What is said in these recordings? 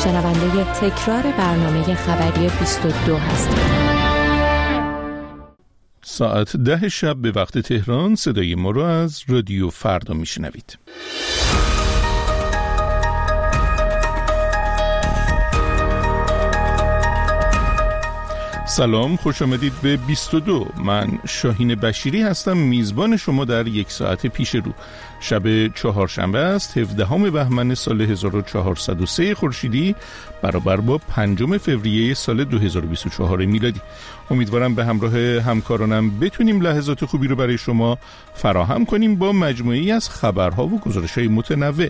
شنونده تکرار برنامه خبری 22 هستید. ساعت 10 شب به وقت تهران صدای ما رو از رادیو فردا میشنوید. سلام، خوش آمدید به 22. من شاهین بشیری هستم، میزبان شما در یک ساعت پیش رو. شب چهارشنبه است، 17 بهمن سال 1403 خورشیدی برابر با 5 فوریه سال 2024 میلادی. امیدوارم به همراه همکارانم بتونیم لحظات خوبی رو برای شما فراهم کنیم با مجموعه‌ای از خبرها و گزارش‌های متنوع.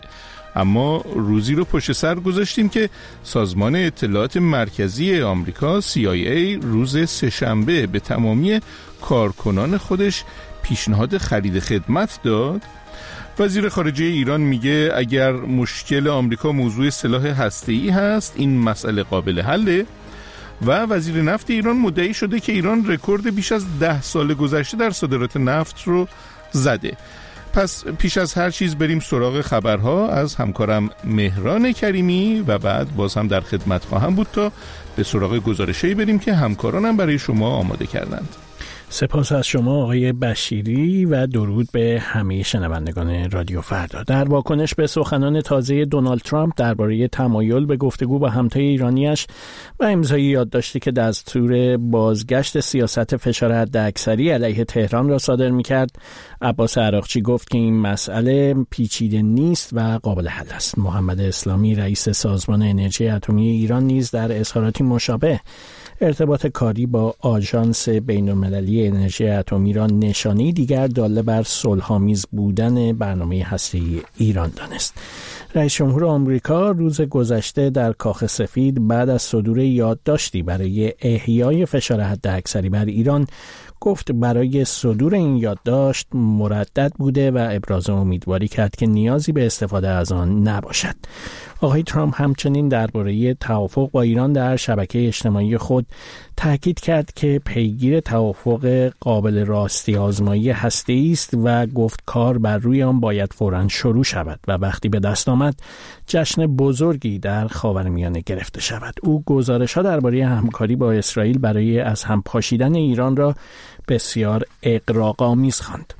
اما روزی رو پشت سر گذاشتیم که سازمان اطلاعات مرکزی آمریکا CIA روز سه‌شنبه به تمامی کارکنان خودش پیشنهاد خرید خدمت داد. وزیر خارجه ایران میگه اگر مشکل آمریکا موضوع سلاح هسته‌ای هست، این مسئله قابل حله. و وزیر نفت ایران مدعی شده که ایران رکورد بیش از 10 سال گذشته در صادرات نفت رو زده. پس پیش از هر چیز بریم سراغ خبرها از همکارم مهران کریمی و بعد باز هم در خدمت خواهم بود تا به سراغ گزارشی بریم که همکارانم برای شما آماده کردند. سپاس از شما آقای بشیری و درود به همه شنوندگان رادیو فردا. در واکنش به سخنان تازه دونالد ترامپ درباره تمایل به گفتگو با همتای ایرانیش و امضای یادداشتی که دستور بازگشت سیاست فشار حداکثری علیه تهران را صادر می‌کرد، عباس عراقچی گفت که این مسئله پیچیده نیست و قابل حل است. محمد اسلامی رئیس سازمان انرژی اتمی ایران نیز در اظهاراتی مشابه ارتباط کاری با آژانس بین‌المللی انرژی اتمی را نشانی دیگر داله بر صلح‌آمیز بودن برنامه هسته‌ای ایران دانست. رئیس جمهور آمریکا روز گذشته در کاخ سفید بعد از صدور یادداشتی برای احیای فشار حداکثری بر ایران گفت برای صدور این یادداشت مردد بوده و ابراز امیدواری کرد که نیازی به استفاده از آن نباشد. آقای ترامپ همچنین درباره توافق با ایران در شبکه اجتماعی خود تاکید کرد که پیگیر توافق قابل راستی آزمایی هسته‌ای است و گفت کار بر روی آن باید فوراً شروع شود و وقتی به دست آمد جشن بزرگی در خاورمیانه گرفته شود. او گزارش‌ها درباره همکاری با اسرائیل برای از هم پاشیدن ایران را بسیار اغراق‌آمیز خواند.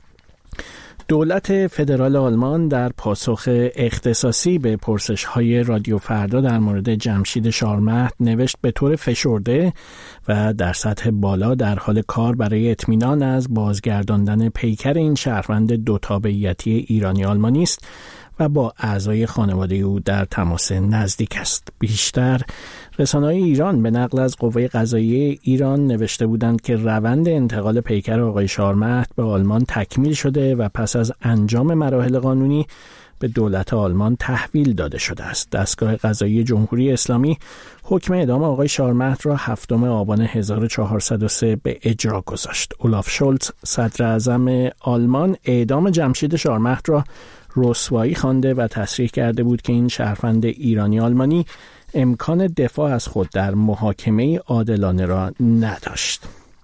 دولت فدرال آلمان در پاسخ اختصاصی به پرسش‌های رادیو فردا در مورد جمشید شارمهد نوشت به طور فشرده و در سطح بالا در حال کار برای اطمینان از بازگرداندن پیکر این شهروند دو تابعیتی ایرانی آلمانی است و با اعضای خانواده او در تماس نزدیک است. بیشتر رسانه‌های ایران به نقل از قوه قضاییه ایران نوشته بودند که روند انتقال پیکر آقای شارمهد به آلمان تکمیل شده و پس از انجام مراحل قانونی به دولت آلمان تحویل داده شده است. دستگاه قضایی جمهوری اسلامی حکم اعدام آقای شارمهد را 7 آبان 1403 به اجرا گذاشت. اولاف شولتز صدر اعظم آلمان اعدام جمشید شارمهد را رسوایی خوانده و تصریح کرده بود که این شهروند ایرانی آلمانی امکان دفاع از خود در محاکمه عادلانه را نداشت.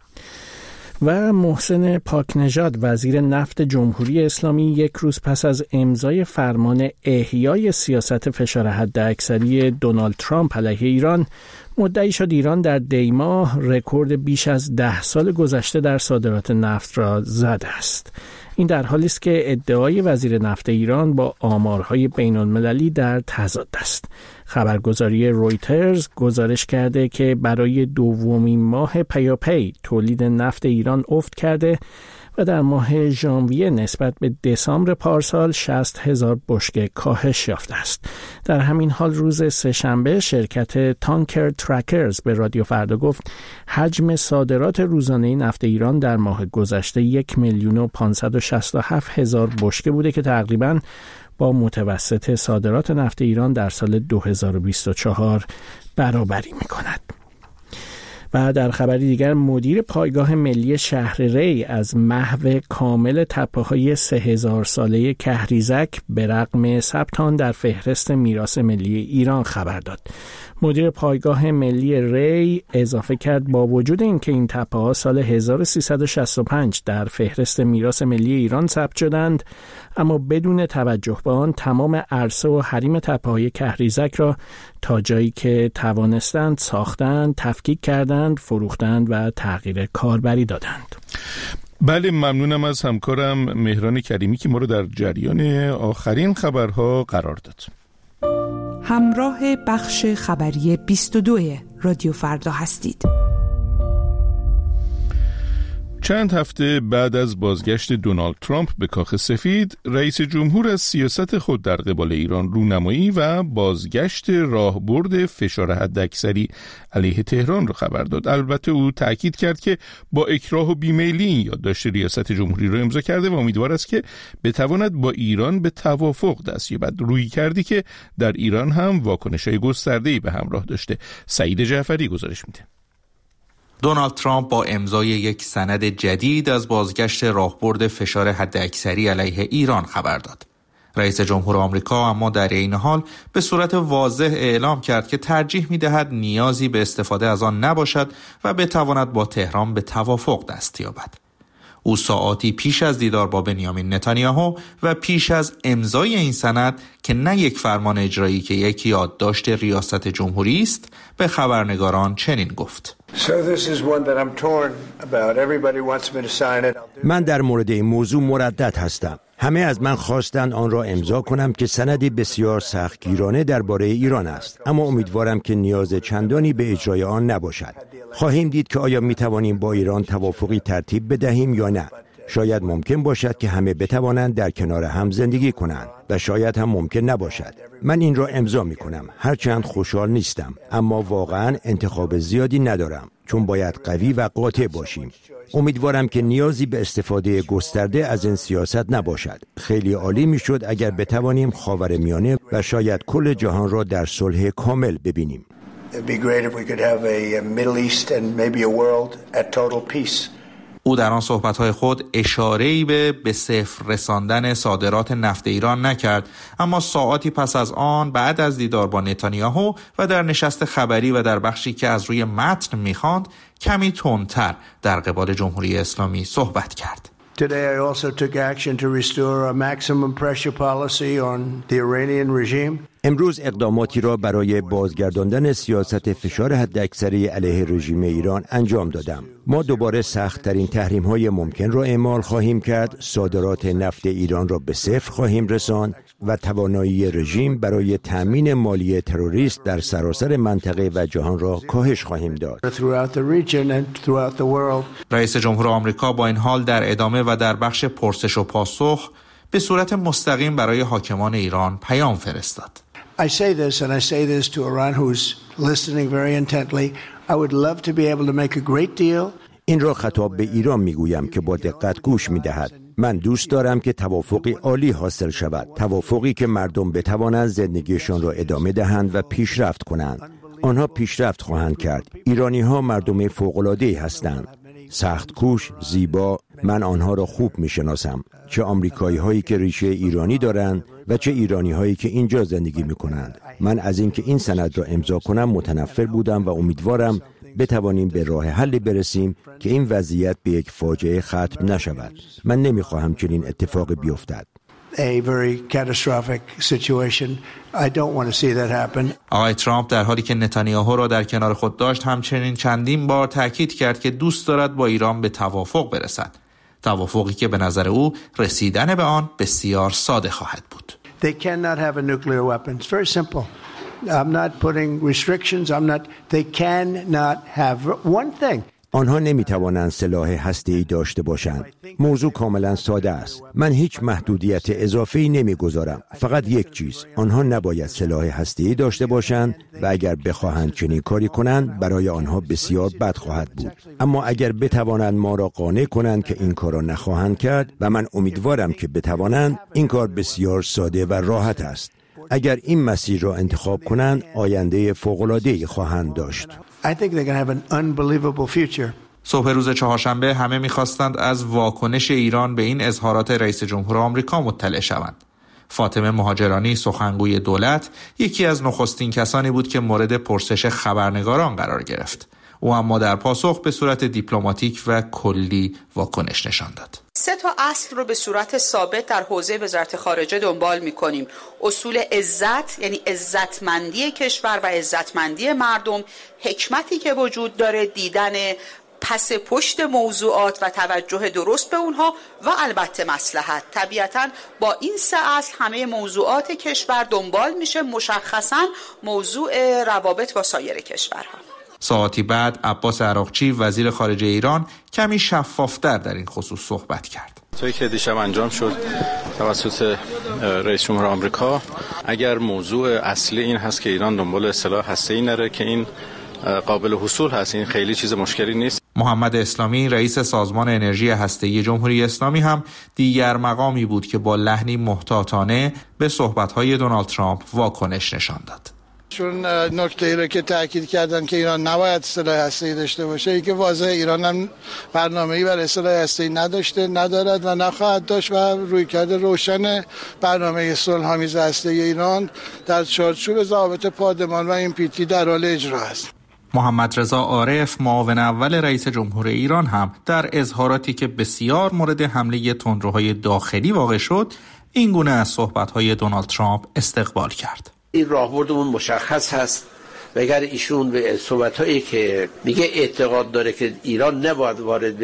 و محسن پاکنژاد وزیر نفت جمهوری اسلامی یک روز پس از امضای فرمان احیای سیاست فشار حداکثری دونالد ترامپ علیه ایران مدعی شد ایران در دی‌ماه رکورد بیش از 10 سال گذشته در صادرات نفت را زده است. این در حالی است که ادعای وزیر نفت ایران با آمارهای بین‌المللی در تضاد است. خبرگزاری رویترز گزارش کرده که برای دومین ماه پیاپی تولید نفت ایران افت کرده و در ماه ژانویه نسبت به دسامبر پارسال 60,000 بشکه کاهش یافته است. در همین حال روز سه‌شنبه شرکت تانکر ترکرز به رادیو فردا گفت حجم صادرات روزانه نفت ایران در ماه گذشته 1,567,000 بشکه بوده که تقریباً با متوسط صادرات نفت ایران در سال 2024 برابری می‌کند. و در خبری دیگر مدیر پایگاه ملی شهر ری از محو کامل تپه‌های 3000 ساله کهریزک به رغم ثبت آن در فهرست میراث ملی ایران خبر داد. مدیر پایگاه ملی ری اضافه کرد با وجود اینکه این تپه‌ها سال 1365 در فهرست میراث ملی ایران ثبت شدند، اما بدون توجه به آن تمام عرصه و حریم تپه‌های کهریزک را تا جایی که توانستند ساختند، تفکیک کردند، فروختند و تغییر کاربری دادند. بله، ممنونم از همکارم مهران کریمی که ما رو در جریان آخرین خبرها قرار داد. همراه بخش خبری 22 رادیو فردا هستید. چند هفته بعد از بازگشت دونالد ترامپ به کاخ سفید، رئیس جمهور از سیاست خود در قبال ایران رونمایی و بازگشت راهبرد فشار حداکثری علیه تهران را خبر داد. البته او تأکید کرد که با اکراه و بیمیلی این یادداشت ریاست جمهوری را امضا کرده و امیدوار است که بتواند با ایران به توافق دست یابد. روی کردی که در ایران هم واکنش‌های گسترده‌ای به همراه داشته. سعید جعفری گزارش میده. دونالد ترامپ با امضای یک سند جدید از بازگشت راهبرد فشار حداکثری علیه ایران خبر داد. رئیس جمهور آمریکا اما در این حال به صورت واضح اعلام کرد که ترجیح می‌دهد نیازی به استفاده از آن نباشد و بتواند با تهران به توافق دست یابد. او ساعاتی پیش از دیدار با بنیامین نتانیاهو و پیش از امضای این سند که نه یک فرمان اجرایی که یک یادداشت ریاست جمهوری است، به خبرنگاران چنین گفت: من در مورد این موضوع مردد هستم. همه از من خواستند آن را امضا کنم که سندی بسیار سختگیرانه درباره ایران است، اما امیدوارم که نیاز چندانی به اجرای آن نباشد. خواهیم دید که آیا می توانیم با ایران توافقی ترتیب بدهیم یا نه. شاید ممکن باشد که همه بتوانند در کنار هم زندگی کنند و شاید هم ممکن نباشد. من این را امضا می کنم، هرچند خوشحال نیستم، اما واقعا انتخاب زیادی ندارم، چون باید قوی و قاطع باشیم. امیدوارم که نیازی به استفاده گسترده از این سیاست نباشد. خیلی عالی می شد اگر بتوانیم خاورمیانه و شاید کل جهان را در صلح کامل ببینیم. او در آن صحبت‌های خود اشاره‌ای به صفر رساندن صادرات نفت ایران نکرد، اما ساعاتی پس از آن بعد از دیدار با نتانیاهو و در نشست خبری و در بخشی که از روی متن می‌خواند کمی تندتر در قبال جمهوری اسلامی صحبت کرد. Today I also took action to restore a maximum pressure policy on the Iranian regime. امروز اقداماتی را برای بازگرداندن سیاست فشار حداکثری علیه رژیم ایران انجام دادم. ما دوباره سخت‌ترین تحریم‌های ممکن را اعمال خواهیم کرد، صادرات نفت ایران را به صفر خواهیم رساند و توانایی رژیم برای تأمین مالی تروریست در سراسر منطقه و جهان را کاهش خواهیم داد. رئیس جمهور آمریکا با این حال در ادامه و در بخش پرسش و پاسخ به صورت مستقیم برای حاکمان ایران پیام فرستاد. I say this and I say this to Iran who's listening very intently. I would love to be able to make a great deal. این را خطاب به ایران میگویم که با دقت گوش میدهد. من دوست دارم که توافقی عالی حاصل شود. توافقی که مردم بتوانند زندگیشان را ادامه دهند و پیشرفت کنند. آنها پیشرفت خواهند کرد. ایرانی ها مردم فوق‌العاده‌ای هستند. سخت کوش، زیبا. من آنها را خوب میشناسم. چه آمریکایی هایی که ریشه ایرانی دارند و چه ایرانی هایی که اینجا زندگی میکنند. من از اینکه این سند را امضا کنم متنفر بودم و امیدوارم بتوانیم به راه حلی برسیم که این وضعیت به یک فاجعه ختم نشود. من نمیخواهم چنین اتفاقی بیفتد. آقای ترامپ در حالی که نتانیاهو را در کنار خود داشت همچنین چندین بار تاکید کرد که دوست دارد با ایران به توافق برسد. توافقی که به نظر او رسیدن به آن بسیار ساده خواهد بود. They cannot have a nuclear weapon. It's very simple. I'm not putting restrictions. They cannot have one thing. آنها نمیتوانند سلاح هسته‌ای داشته باشند. موضوع کاملا ساده است. من هیچ محدودیت اضافه‌ای نمیگذارم. فقط یک چیز. آنها نباید سلاح هسته‌ای داشته باشند و اگر بخواهند چنین کاری کنند برای آنها بسیار بد خواهد بود. اما اگر بتوانند ما را قانع کنند که این کار را نخواهند کرد و من امیدوارم که بتوانند، این کار بسیار ساده و راحت است. اگر این مسیر را انتخاب کنند آینده فوق‌العاده‌ای خواهند داشت. I think they're going to have an unbelievable future. صبح روز چهارشنبه همه می‌خواستند از واکنش ایران به این اظهارات رئیس جمهور آمریکا مطلع شوند. فاطمه مهاجرانی سخنگوی دولت یکی از نخستین کسانی بود که مورد پرسش خبرنگاران قرار گرفت. او اما در پاسخ به صورت دیپلماتیک و کلی واکنش نشان داد. 3 اصل رو به صورت ثابت در حوزه وزارت خارجه دنبال می‌کنیم. اصول عزت، یعنی عزتمندی کشور و عزتمندی مردم، حکمتی که وجود داره، دیدن پس پشت موضوعات و توجه درست به اونها و البته مصلحت. طبیعتاً با این 3 اصل همه موضوعات کشور دنبال میشه، مشخصاً موضوع روابط با سایر کشورها. ساعتی بعد عباس عراقچی وزیر خارجه ایران کمی شفافتر در این خصوص صحبت کرد. تویی که دیشب انجام شد توسط رئیس جمهور آمریکا، اگر موضوع اصلی این هست که ایران دنبال سلاح هسته‌ای نره که این قابل حصول هست، این خیلی چیز مشکلی نیست. محمد اسلامی رئیس سازمان انرژی هسته‌ای جمهوری اسلامی هم دیگر مقامی بود که با لحنی محتاطانه به صحبت‌های دونالد ترامپ واکنش نشان داد. چون نکته‌ای رو که تاکید کردن که ایران نباید سلاح هسته‌ای داشته باشه، ای که واضحه ایران هم برنامه‌ای برای سلاح هسته‌ای نداشته، ندارد و نخواهد داشت و رویکرد روشن برنامه صلح‌آمیز هسته‌ای ایران در چارچوب ضوابط پادمان و NPT در حال اجرا است. محمد رضا عارف معاون اول رئیس جمهور ایران هم در اظهاراتی که بسیار مورد حمله تندروهای داخلی واقع شد، این گونه از صحبت‌های دونالد ترامپ استقبال کرد. این راهبردمون مشخص هست و اگر ایشون به صحبت‌هایی که میگه اعتقاد داره که ایران نباید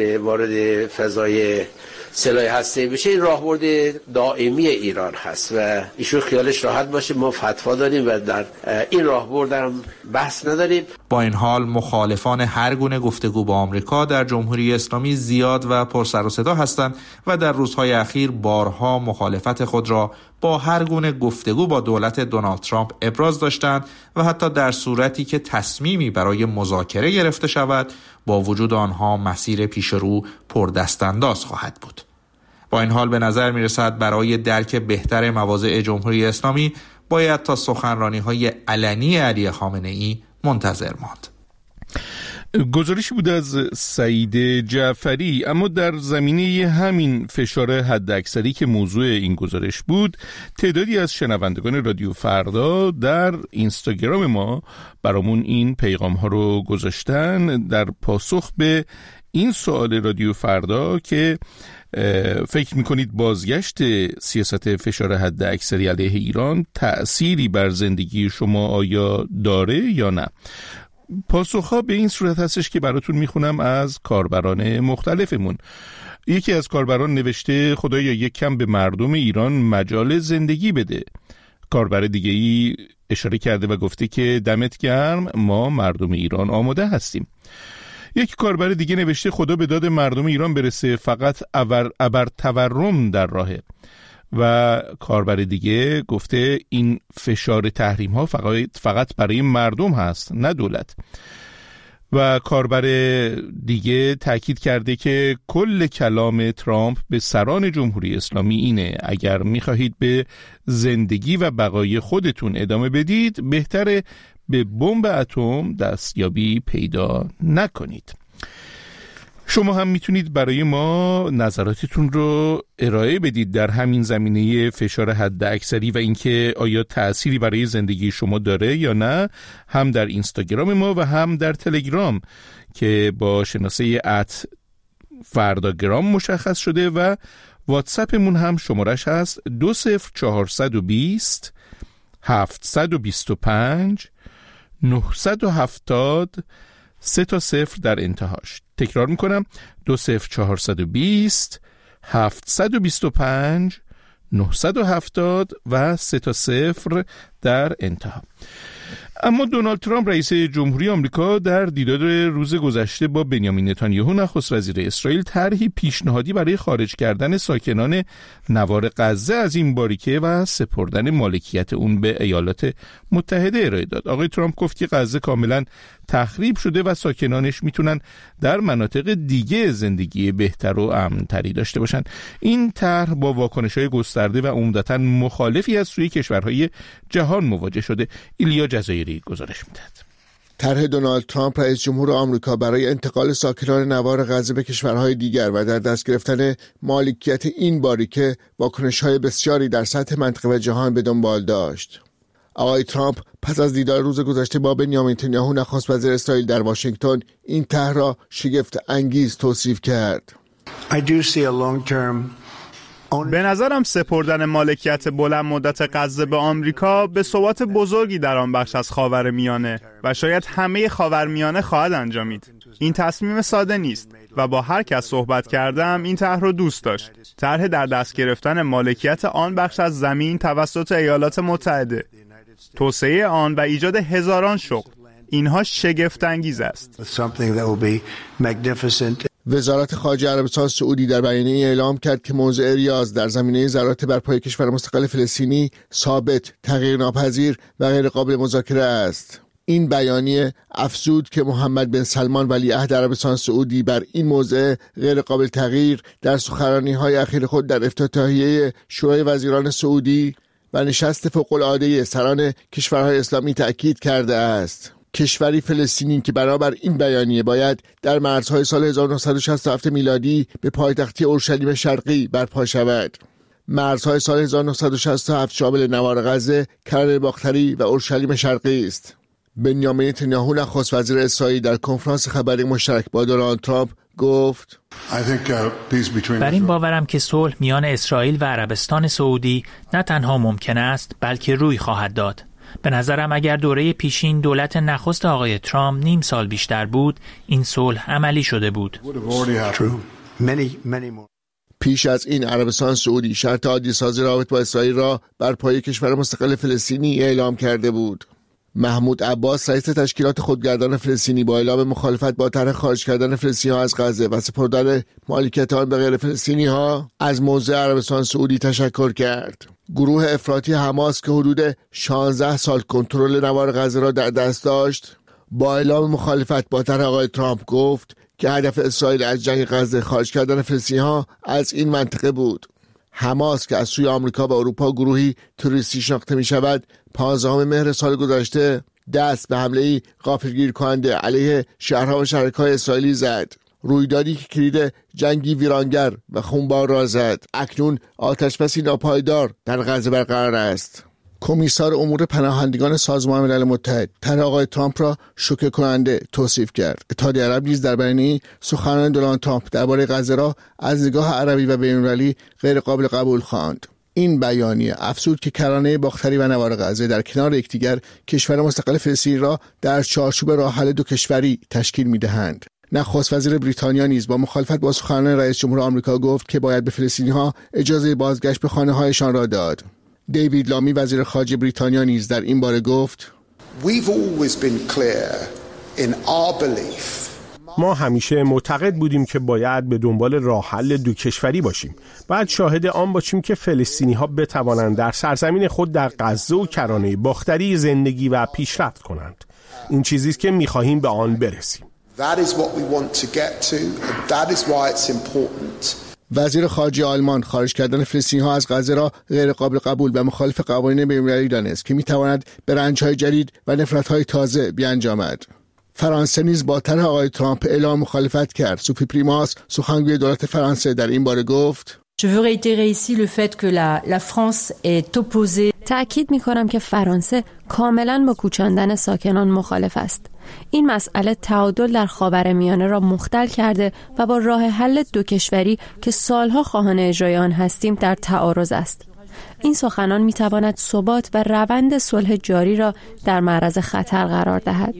وارد فضای سلاح هسته‌ای بشه، این راهبرد دائمی ایران هست و ایشون خیالش راحت باشه، ما فتوا داریم و در این راهبرد هم بحث نداریم. با این حال مخالفان هر گونه گفتگو با آمریکا در جمهوری اسلامی زیاد و پر سر و صدا هستند و در روزهای اخیر بارها مخالفت خود را با هر گونه گفتگو با دولت دونالد ترامپ ابراز داشتند و حتی در صورتی که تصمیمی برای مذاکره گرفته شود، با وجود آنها مسیر پیش رو پردستانداز خواهد بود. با این حال به نظر می رسد برای درک بهتر مواضع جمهوری اسلامی باید تا سخنرانی‌های علنی علی خامنه‌ای منتظر ماند. گزارشی بود از سعید جعفری. اما در زمینه همین فشار حداکثری که موضوع این گزارش بود، تعدادی از شنوندگان رادیو فردا در اینستاگرام ما برامون این پیغام ها رو گذاشتن در پاسخ به این سوال رادیو فردا که فکر میکنید بازگشت سیاست فشار حداکثری علیه ایران تأثیری بر زندگی شما آیا داره یا نه؟ پاسخها به این صورت هستش که براتون میخونم از کاربران مختلفمون. یکی از کاربران نوشته خدایا یک کم به مردم ایران مجال زندگی بده. کاربر دیگه ای اشاره کرده و گفته که دمت گرم، ما مردم ایران آماده هستیم. یک کاربر دیگه نوشته خدا به داد مردم ایران برسه، فقط ابر تورم در راهه. و کاربر دیگه گفته این فشار تحریم ها فقط برای مردم هست نه دولت. و کاربر دیگه تاکید کرده که کل کلام ترامپ به سران جمهوری اسلامی اینه اگر میخواهید به زندگی و بقای خودتون ادامه بدید بهتره به بمب اتم دستیابی پیدا نکنید. شما هم میتونید برای ما نظراتتون رو ارائه بدید در همین زمینه فشار حداکثری و اینکه آیا تأثیری برای زندگی شما داره یا نه، هم در اینستاگرام ما و هم در تلگرام که با شناسه @فرداگرام مشخص شده و واتساپمون هم شمارش هست 20420 725 970 3 در انتهاش. تکرار میکنم 20420 725 970 و 3 در انتها. اما دونالد ترامپ رئیس جمهوری آمریکا در دیدار روز گذشته با بنیامین نتانیاهو نخست وزیر اسرائیل طرحی پیشنهادی برای خارج کردن ساکنان نوار غزه از این باریکه و سپردن مالکیت اون به ایالات متحده ارائه داد. آقای ترامپ گفت که غزه کاملا تخریب شده و ساکنانش میتونن در مناطق دیگه زندگی بهتر و امن‌تری داشته باشن. این طرح با واکنش‌های گسترده و عمدتاً مخالفی از سوی کشورهای جهان مواجه شده. ایلیا جزایری گزارش میدهد. طرح دونالد ترامپ رئیس جمهور آمریکا برای انتقال ساکنان نوار غزه به کشورهای دیگر و در دست گرفتن مالکیت این باریکه واکنش‌های بسیاری در سطح منطقه و جهان به دنبال داشت. آقای ترامپ پس از دیدار روز گذشته با بنیامین نتانیاهو نخست وزیر اسرائیل در واشنگتن این طرح را شگفت انگیز توصیف کرد. به نظرم سپردن مالکیت بلند مدت غزه به آمریکا به ثبات بزرگی در آن بخش از خاورمیانه و شاید همه خاورمیانه خواهد انجامید. این تصمیم ساده نیست و با هر کس صحبت کردم این طرح رو دوست داشت. طرح در دست گرفتن مالکیت آن بخش از زمین توسط ایالات متحده، توسعه آن و ایجاد هزاران شغل، اینها شگفت انگیز است. وزارت خارجه عربستان سعودی در بیانیه اعلام کرد که موضع ریاض در زمینه ضرورت برپای کشور مستقل فلسطینی ثابت، تغییرناپذیر و غیر قابل مذاکره است. این بیانیه افزود که محمد بن سلمان ولیعهد عربستان سعودی بر این موضع غیر قابل تغییر در سخنرانی‌های اخیر خود در افتتاحیه شورای وزیران سعودی و نشست فوق‌العاده سران کشورهای اسلامی تأکید کرده است. کشوری فلسطینی که بنابر این بیانیه باید در مرزهای سال 1967 میلادی به پایتختی اورشلیم شرقی برپا شود. مرزهای سال 1967 شامل نوار غزه، کرانه باختری و اورشلیم شرقی است. بنیامین نتانیاهو نخست وزیر اسرائیل در کنفرانس خبری مشترک با دونالد ترامپ گفت: بر این باورم که صلح میان اسرائیل و عربستان سعودی نه تنها ممکن است بلکه روی خواهد داد. به نظرم اگر دوره پیشین دولت نخست آقای ترامپ نیم سال بیشتر بود این صلح عملی شده بود. پیش از این عربستان سعودی شرط عادی سازی روابط با اسرائیل را بر پایه کشور مستقل فلسطینی اعلام کرده بود. محمود عباس رئیس تشکیلات خودگردان فلسطینی با اعلام مخالفت با طرح خارج کردن فلسطینی‌ها از غزه و سپردن مالکیت آن به غیر فلسطینی‌ها از موضع عربستان سعودی تشکر کرد. گروه افراطی حماس که حدود 16 سال کنترل نوار غزه را در دست داشت با اعلام مخالفت با طرح آقای ترامپ گفت که هدف اسرائیل از جنگ غزه خارج کردن فلسطینی‌ها از این منطقه بود. حماس که از سوی آمریکا و اروپا گروهی توریستی شناخته می شود 15 مهر سال گذشته دست به حمله‌ای غافلگیر کننده علیه شهرها و شهرک‌های اسرائیلی زد. رویدادی که کلید جنگی ویرانگر و خونبار را زد. اکنون آتشبسی ناپایدار در غزه برقرار است. کمیسار امور پناهندگان سازمان ملل متحد طرح آقای ترامپ را شوکه کننده توصیف کرد. اتحادیه عرب نیز در بیانیه سخنان دونالد ترامپ درباره غزه را از نگاه عربی و بین‌المللی غیر قابل قبول خواند. این بیانیه افزود که کرانه باختری و نوار غزه در کنار یکدیگر کشور مستقل فلسطین را در چارچوب راه حل دو کشوری تشکیل می‌دهند. نخست وزیر بریتانیا نیز با مخالفت با سخنان رئیس جمهور آمریکا گفت که باید به فلسطینی‌ها اجازه بازگشت به خانه‌هایشان را داد. دیوید لامی وزیر خارجه بریتانیا نیز در این باره گفت: ما همیشه معتقد بودیم که باید به دنبال راه حل دو کشوری باشیم. باید شاهد آن باشیم که فلسطینی‌ها بتوانند در سرزمین خود در غزه و کرانه باختری زندگی و پیشرفت کنند. این چیزی است که می‌خواهیم به آن برسیم. وزیر خارجه آلمان خارج کردن فلسطینی‌ها از غزه را غیر قابل قبول و مخالف قوانین بین‌المللی دانست که می‌تواند به رنج‌های جدید و نفرت‌های تازه بیانجامد. فرانسه نیز با طرح آقای ترامپ اعلام مخالفت کرد. سوفی پریماس سخنگوی دولت فرانسه در این باره گفت: تأکید می‌کنم که فرانسه کاملاً با کوچاندن ساکنان مخالف است. این مسئله تعادل در خاورمیانه را مختل کرده و با راه حل دو کشوری که سالها خواهان اجرای آن هستیم در تعارض است. این سخنان می‌تواند ثبات و روند صلح جاری را در معرض خطر قرار دهد.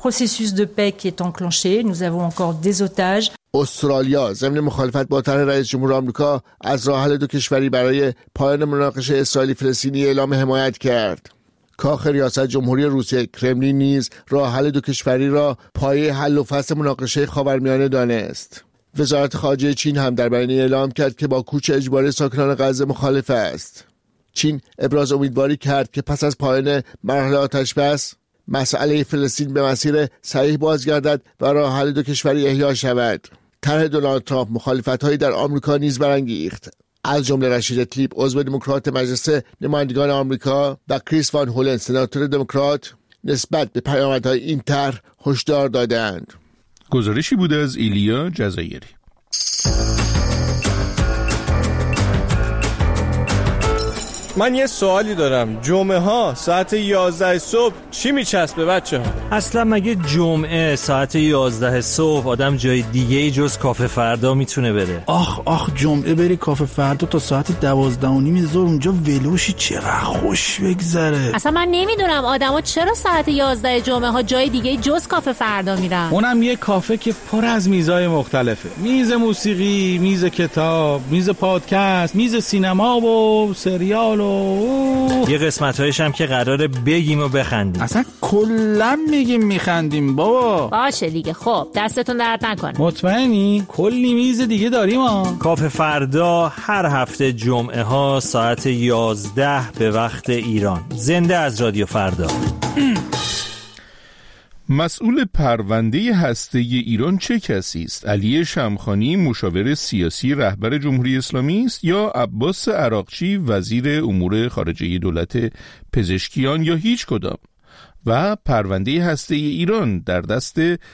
استرالیا ضمن مخالفت با طرح رئیس جمهور آمریکا از راه حل دو کشوری برای پایان مناقشه اسرائیلی فلسطینی اعلام حمایت کرد. کاخ ریاست جمهوری روسیه کرملین نیز راه حل دو کشوری را پایه حل و فصل مناقشه خاورمیانه دانست. وزارت خارجه چین هم در بیانیه اعلام کرد که با کوچ اجباری ساکنان غزه مخالف است. چین ابراز امیدواری کرد که پس از پایان مرحله آتشبس مسئله فلسطین به مسیر صحیح بازگردد و راه حل دو کشوری احیا شود. طرح دونالد ترامپ مخالفت‌هایی در آمریکا نیز برانگیخت. از جمله رشید تلیپ عضو دموکرات مجلس نمایندگان آمریکا و کریس وان هولن سناتور دموکرات نسبت به پیامدهای این طرح هشدار دادند. گزارشی بوده از ایلیا جزایری. من یه سوالی دارم. جمعه ها ساعت 11 صبح چی میچسبه بچه ها؟ اصلا مگه جمعه ساعت 11 صبح آدم جای دیگه جز کافه فردا میتونه بره؟ آخ جمعه بری کافه فردا تا ساعت 12:30 ظهر اونجا ولوشی چقدر خوش بگذره. اصلا من نمیدونم آدما چرا ساعت 11 جمعه ها جای دیگه جز کافه فردا میرن. اونم یه کافه که پر از میزای مختلفه. میز موسیقی، میز کتاب، میز پادکست، میز سینما و سریال یه قسمت‌هایش هم که قراره بگیم و بخندیم. اصلا کلا میگیم میخندیم بابا. باشه دیگه. خب دستتون درد نکنه. مطمئنی؟ کلی میز دیگه داریم ها. کافه فردا هر هفته جمعه ها ساعت 11 به وقت ایران. زنده از رادیو فردا. مسئول پرونده هسته ایران چه کسی است؟ علی شمخانی مشاور سیاسی رهبر جمهوری اسلامی است یا عباس عراقچی وزیر امور خارجه دولت پزشکیان یا هیچ کدام؟ و پرونده هسته ایران در دست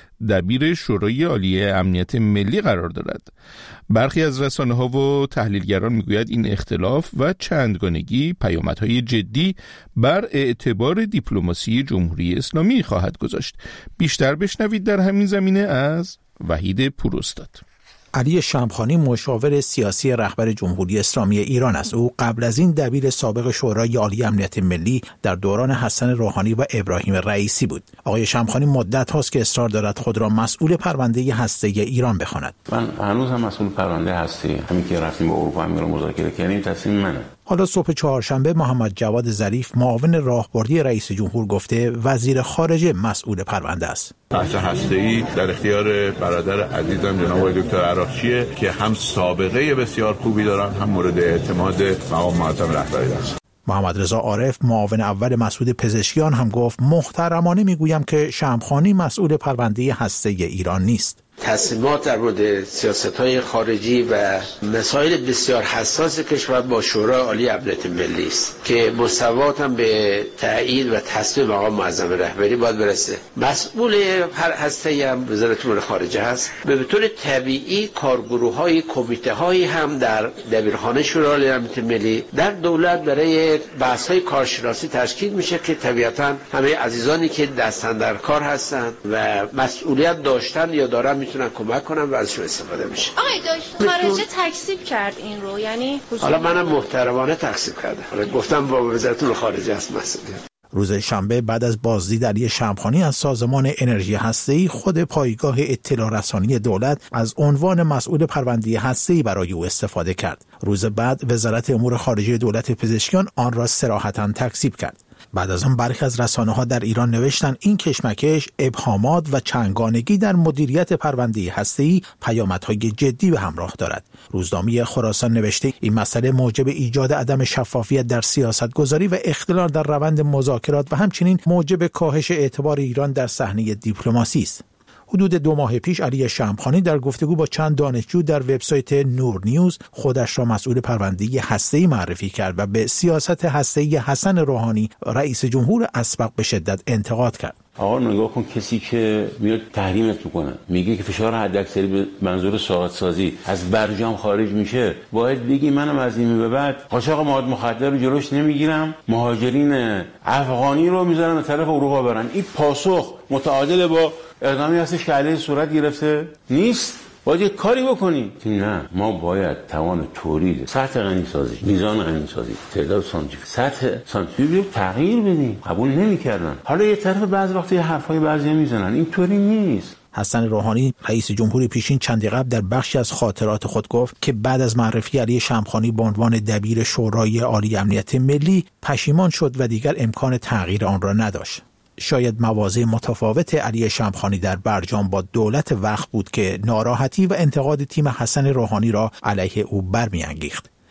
دبیر شورای عالی امنیت ملی قرار دارد. برخی از رسانه‌ها و تحلیلگران میگوید این اختلاف و چندگانگی پیامدهای جدی بر اعتبار دیپلماسی جمهوری اسلامی خواهد گذاشت. بیشتر بشنوید در همین زمینه از وحید پوراستاد. علی شمخانی مشاور سیاسی رهبر جمهوری اسلامی ایران است. او قبل از این دبیر سابق شورای عالی امنیت ملی در دوران حسن روحانی و ابراهیم رئیسی بود. آقای شمخانی مدت هاست که اصرار دارد خود را مسئول پرونده هسته ایران بخواند. من هنوز هم مسئول پرونده هسته، همین که رفتیم با اروپا هم مذاکره کردیم تصمیم منه. حالا صبح چهارشنبه محمد جواد ظریف معاون راهبردی رئیس جمهور گفته وزیر خارجه مسئول پرونده است. بحث هسته‌ای در اختیار برادر عزیزم جناب دکتر عراقچیه که هم سابقه بسیار خوبی دارن، هم مورد اعتماد مقام معظم رهبری است. محمد رضا عارف معاون اول مسئول پزشکیان هم گفت محترمانه میگویم که شمخانی مسئول پرونده هسته ایران نیست. تصمیمات در مورد سیاست‌های خارجی و مسائل بسیار حساس کشور با شورای عالی امنیت ملی است که مساوات هم به تایید و تصویب مقام معظم رهبری باید برسه. مسئول هر هسته هم وزارت امور خارجه هست. به طور طبیعی کارگروه‌های کمیته‌هایی هم در دبیرخانه شورای عالی امنیت ملی در دولت برای بحث‌های کارشناسی تشکیل میشه که طبیعتاً همه عزیزانی که دستن در کار هستند و مسئولیت داشتن یا دارن میتونن کمک کنن و ازشون استفاده میشه. آقای دکتر خارجه تکذیب کرد این رو، یعنی حالا منم محترمانه تکذیب کردم. حالا گفتم با وزارت امور خارجه است مسئولیت. روز شنبه بعد از بازدید علی شمخانی از سازمان انرژی هسته‌ای خود پایگاه اطلاع رسانی دولت از عنوان مسئول پرونده هسته‌ای برای او استفاده کرد. روز بعد وزارت امور خارجه دولت پزشکیان آن را صراحتاً تکذیب کرد. بعد از آن برخی از رسانه‌ها در ایران نوشتند این کشمکش، ابهامات و چندگانگی در مدیریت پرونده هسته‌ای پیامدهای جدی به همراه دارد. روزنامه خراسان نوشته این مسئله موجب ایجاد عدم شفافیت در سیاستگذاری و اختلال در روند مذاکرات و همچنین موجب کاهش اعتبار ایران در صحنه دیپلماسی است. حدود 2 ماه پیش علی شمخانی در گفتگو با چند دانشجو در وبسایت نور نیوز خودش را مسئول پرونده هسته‌ای معرفی کرد و به سیاست هسته‌ای حسن روحانی رئیس جمهور اسبق به شدت انتقاد کرد. آقا نگاه کن، کسی که میاد تحریمت میکنه، میگه که فشار حداکثری به منظور ساعت سازی از برجام خارج میشه، باید بگی منم از این به بعد قاچاق مواد مخدر رو جلوش نمیگیرم، مهاجرین افغانی رو میذارم به طرف اروپا برن. این پاسخ متعادل با اقدامی هستش که علیه صورت گرفته نیست. باید یک کاری بکنیم. نه، ما باید توان تولید، سطح غنیسازی، میزان غنیسازی، تعداد سانتریفیوژ، سطح سانتریفیوژ تغییر بدیم. قبول نمی‌کردن. حالا یه طرف بعضی وقتی حرفای بعضی میزنن. اینطوری نیست. حسن روحانی رئیس جمهور پیشین چندی قبل در بخشی از خاطرات خود گفت که بعد از معرفی علی شمخانی به عنوان دبیر شورای عالی امنیت ملی پشیمان شد و دیگر امکان تغییر آن را نداشت. شاید مواضع متفاوت علی شمخانی در برجام با دولت وقت بود که ناراحتی و انتقاد تیم حسن روحانی را علیه او برمیانگیخت.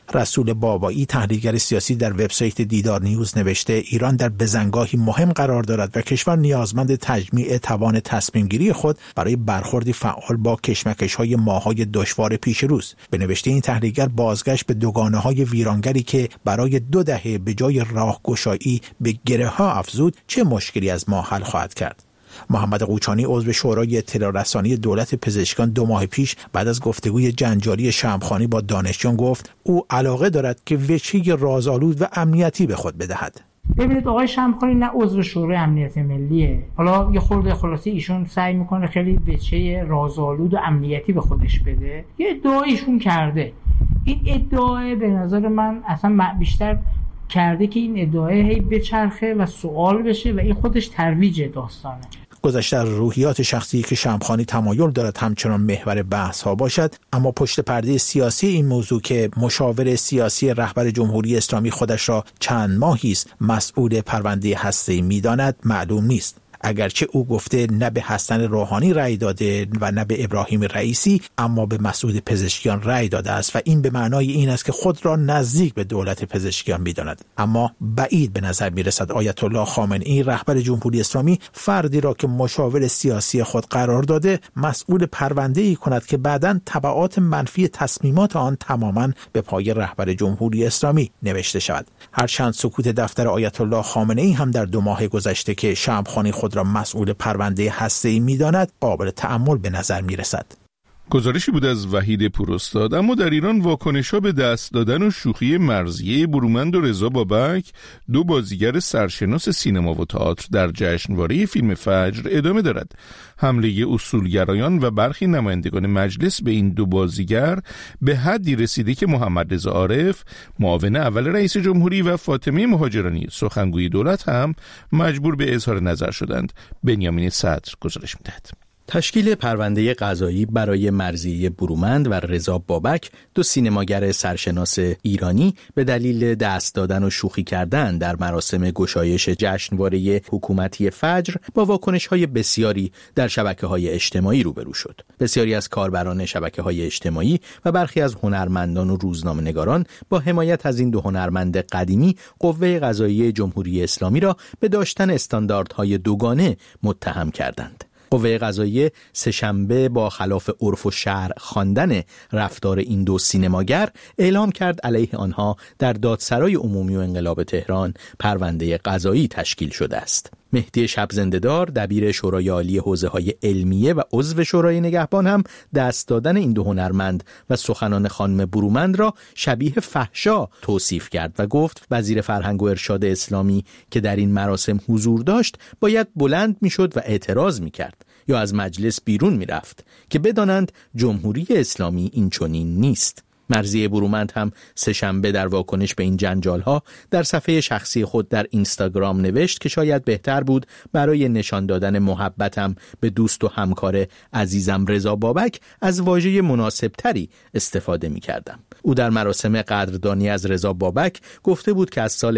رسول بابایی تحلیلگر سیاسی در وبسایت دیدار نیوز نوشته ایران در بزنگاهی مهم قرار دارد و کشور نیازمند تجمیع توان تصمیم گیری خود برای برخوردی فعال با کشمکش‌های ماه‌های دشوار پیش روست. به نوشته این تحلیلگر بازگشت به دوگانه‌های ویرانگری که برای 2 دهه به جای راهگشایی به گره‌ها افزود چه مشکلی از ما حل خواهد کرد. محمد قوچانی عضو شورای اطلاع رسانی دولت پزشکان 2 ماه پیش بعد از گفتگوی جنجالی شمخانی با دانشجویان گفت او علاقه دارد که وجهی رازآلود و امنیتی به خود بدهد. ببینید آقای شمخانی نه عضو شورای امنیت ملیه، حالا یه خورده خلاصی ایشون سعی میکنه خیلی وجهه رازآلود و امنیتی به خودش بده. یه ادعایشون کرده، این ادعای به نظر من اصلا بیشتر کرده که این ادعای هی بچرخه و سوال بشه و این خودش ترویج داستانه. گذشته از روحیات شخصی که شمخانی تمایل دارد همچنان محور بحث ها باشد، اما پشت پرده سیاسی این موضوع که مشاور سیاسی رهبر جمهوری اسلامی خودش را چند ماهی است مسئول پرونده هسته‌ای می‌داند معلوم نیست. اگرچه او گفته نه به حسن روحانی رأی داده و نه به ابراهیم رئیسی، اما به مسعود پزشکیان رأی داده است و این به معنای این است که خود را نزدیک به دولت پزشکیان می‌داند. اما بعید به نظر می‌رسد آیت الله خامنه‌ای رهبر جمهوری اسلامی فردی را که مشاور سیاسی خود قرار داده مسئول پرونده‌ای کند که بعداً تبعات منفی تصمیمات آن تماماً به پای رهبر جمهوری اسلامی نوشته شود. هرچند سکوت دفتر آیت الله خامنه‌ای هم در 2 ماه گذشته که شمخانی خود را مسئول پرونده هسته‌ای می‌داند قابل تأمل به نظر می‌رسد. گزارشی بود از وحید پوراستاد. اما در ایران واکنش‌ها به دست دادن و شوخی مرضیه برومند و رضا بابک، 2 بازیگر سرشناس سینما و تئاتر در جشنواره فیلم فجر ادامه دارد. حمله اصولگرایان و برخی نمایندگان مجلس به این 2 بازیگر به حدی رسیده که محمد رضا عارف، معاون اول رئیس جمهوری، و فاطمه مهاجرانی، سخنگوی دولت، هم مجبور به اظهار نظر شدند. بنیامین صدر گزارش می‌دهد. تشکیل پرونده قضایی برای مرضیه برومند و رضا بابک، 2 سینماگر سرشناس ایرانی، به دلیل دست دادن و شوخی کردن در مراسم گشایش جشنواره حکومتی فجر با واکنش‌های بسیاری در شبکه‌های اجتماعی روبرو شد. بسیاری از کاربران شبکه‌های اجتماعی و برخی از هنرمندان و روزنامه‌نگاران با حمایت از این 2 هنرمند قدیمی قوه قضاییه جمهوری اسلامی را به داشتن استانداردهای دوگانه متهم کردند. قوه قضاییه سه‌شنبه با خلاف عرف و شرع خواندن رفتار این 2 سینماگر اعلام کرد علیه آنها در دادسرای عمومی و انقلاب تهران پرونده قضایی تشکیل شده است. مهدی شب‌زنده‌دار، دبیر شورای عالی حوزه‌های علمیه و عضو شورای نگهبان، هم دست دادن این 2 هنرمند و سخنان خانم برومند را شبیه فحشا توصیف کرد و گفت وزیر فرهنگ و ارشاد اسلامی که در این مراسم حضور داشت باید بلند میشد و اعتراض میکرد یا از مجلس بیرون میرفت که بدانند جمهوری اسلامی این چنین نیست. مرضیه برومند هم سه‌شنبه در واکنش به این جنجال‌ها در صفحه شخصی خود در اینستاگرام نوشت که شاید بهتر بود برای نشان دادن محبتم به دوست و همکار عزیزم رضا بابک از واژه مناسبتری استفاده می‌کردم. او در مراسم قدردانی از رضا بابک گفته بود که از سال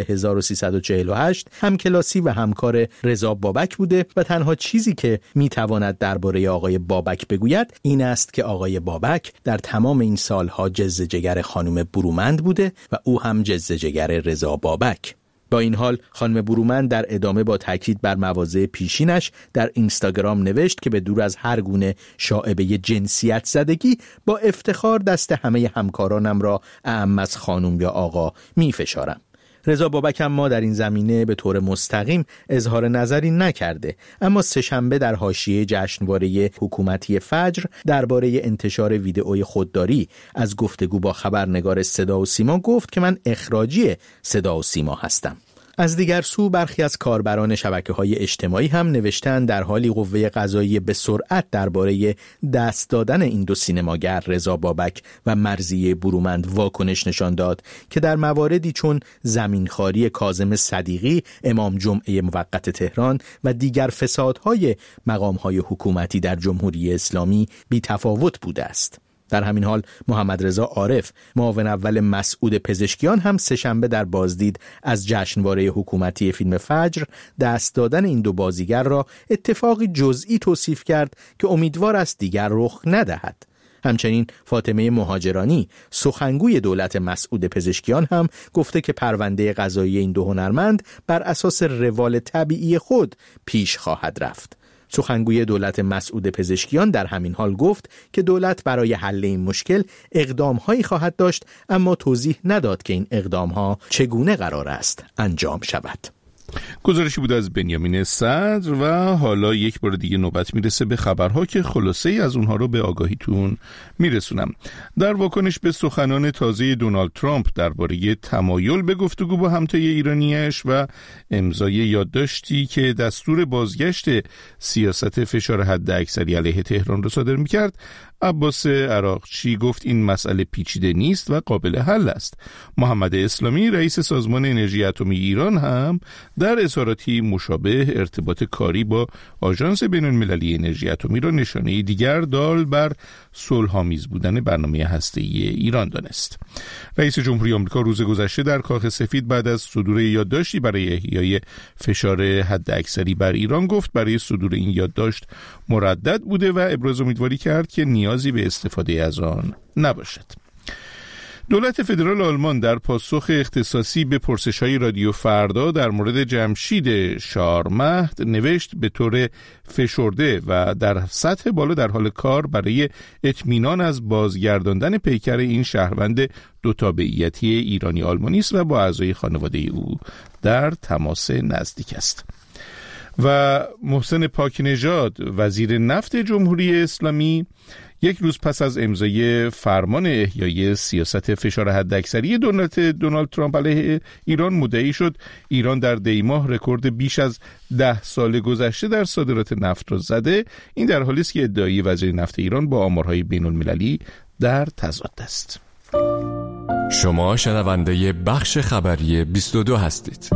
1348 همکلاسی و همکار رضا بابک بوده و تنها چیزی که می‌تواند درباره آقای بابک بگوید این است که آقای بابک در تمام این سالها جز جگر خانم برومند بوده و او هم جز جگر رضا بابک. با این حال خانم برومند در ادامه با تاکید بر مواضع پیشینش در اینستاگرام نوشت که به دور از هر گونه شائبه جنسیت زدگی با افتخار دست همه همکارانم را اعم از خانم یا آقا می فشارم. رضا بابک اما در این زمینه به طور مستقیم اظهار نظری نکرده، اما سه‌شنبه در حاشیه جشنواره حکومتی فجر درباره انتشار ویدئوی خودداری از گفتگو با خبرنگار صدا و سیما گفت که من اخراجی صدا و سیما هستم. از دیگر سو برخی از کاربران شبکه‌های اجتماعی هم نوشتند در حالی قوه قضاییه به سرعت درباره دست دادن این 2 سینماگر رضا بابک و مرضیه برومند واکنش نشان داد که در مواردی چون زمینخواری کاظم صدیقی امام جمعه موقت تهران و دیگر فسادهای مقام‌های حکومتی در جمهوری اسلامی بی‌تفاوت بوده است. در همین حال محمد رضا عارف، معاون اول مسعود پزشکیان، هم سه‌شنبه در بازدید از جشنواره حکومتی فیلم فجر دست دادن این 2 بازیگر را اتفاقی جزئی توصیف کرد که امیدوار است دیگر رخ ندهد. همچنین فاطمه مهاجرانی سخنگوی دولت مسعود پزشکیان هم گفته که پرونده قضایی این دو هنرمند بر اساس روال طبیعی خود پیش خواهد رفت. سخنگوی دولت مسعود پزشکیان در همین حال گفت که دولت برای حل این مشکل اقدام‌هایی خواهد داشت، اما توضیح نداد که این اقدام‌ها چگونه قرار است انجام شود. گزارشی بود از بنیامین صدر و حالا یک بار دیگه نوبت میرسه به خبرها که خلاصه ای از اونها رو به آگاهیتون میرسونم. در واکنش به سخنان تازه دونالد ترامپ درباره تمایل به گفتگو با همتای ایرانیش و امضای یادداشتی که دستور بازگشت سیاست فشار حداکثری علیه تهران رو صادر میکرد، عباس عراقچی گفت این مسئله پیچیده نیست و قابل حل است. محمد اسلامی رئیس سازمان انرژی اتمی ایران هم در اظهاراتی مشابه ارتباط کاری با آژانس بین‌المللی انرژی اتمی را نشانه دیگر دال بر صلح‌آمیز بودن برنامه هسته‌ای ایران دانست. رئیس جمهوری آمریکا روز گذشته در کاخ سفید بعد از صدور یادداشتی برای احیای فشار حداکثری بر ایران گفت برای صدور این یادداشت مردد بوده و ابراز امیدواری کرد که نیازی به استفاده از آن نباشد. دولت فدرال آلمان در پاسخ اختصاصی به پرسش‌های رادیو فردا در مورد جمشید شارمهد نوشت به طور فشرده و در سطح بالا در حال کار برای اطمینان از بازگرداندن پیکر این شهروند دو تابعیتی ایرانی آلمانی است و با اعضای خانواده او در تماس نزدیک است. و محسن پاکنژاد وزیر نفت جمهوری اسلامی یک روز پس از امضای فرمان احیای سیاست فشار حداکثری دولت دونالد ترامپ علیه ایران مدعی شد ایران در دی ماه رکورد بیش از 10 سال گذشته در صادرات نفت را زده. این در حالی است که ادعای وزیر نفت ایران با آمارهای بین‌المللی در تضاد است. شما شنونده بخش خبری 22 هستید.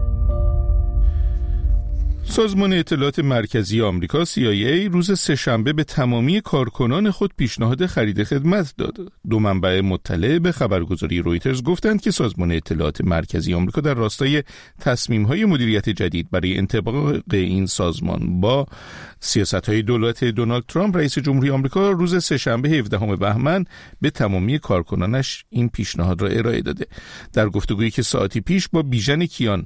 سازمان اطلاعات مرکزی آمریکا CIA روز سه‌شنبه به تمامی کارکنان خود پیشنهاد خرید خدمت داد. دو منبع مطلع به خبرگزاری رویترز گفتند که سازمان اطلاعات مرکزی آمریکا در راستای تصمیم‌های مدیریت جدید برای انطباق این سازمان با سیاست‌های دولت دونالد ترامپ رئیس جمهوری آمریکا روز سه‌شنبه 17 بهمن به تمامی کارکنانش این پیشنهاد را ارائه داده. در گفتگویی که ساعتی پیش با بیژن کیان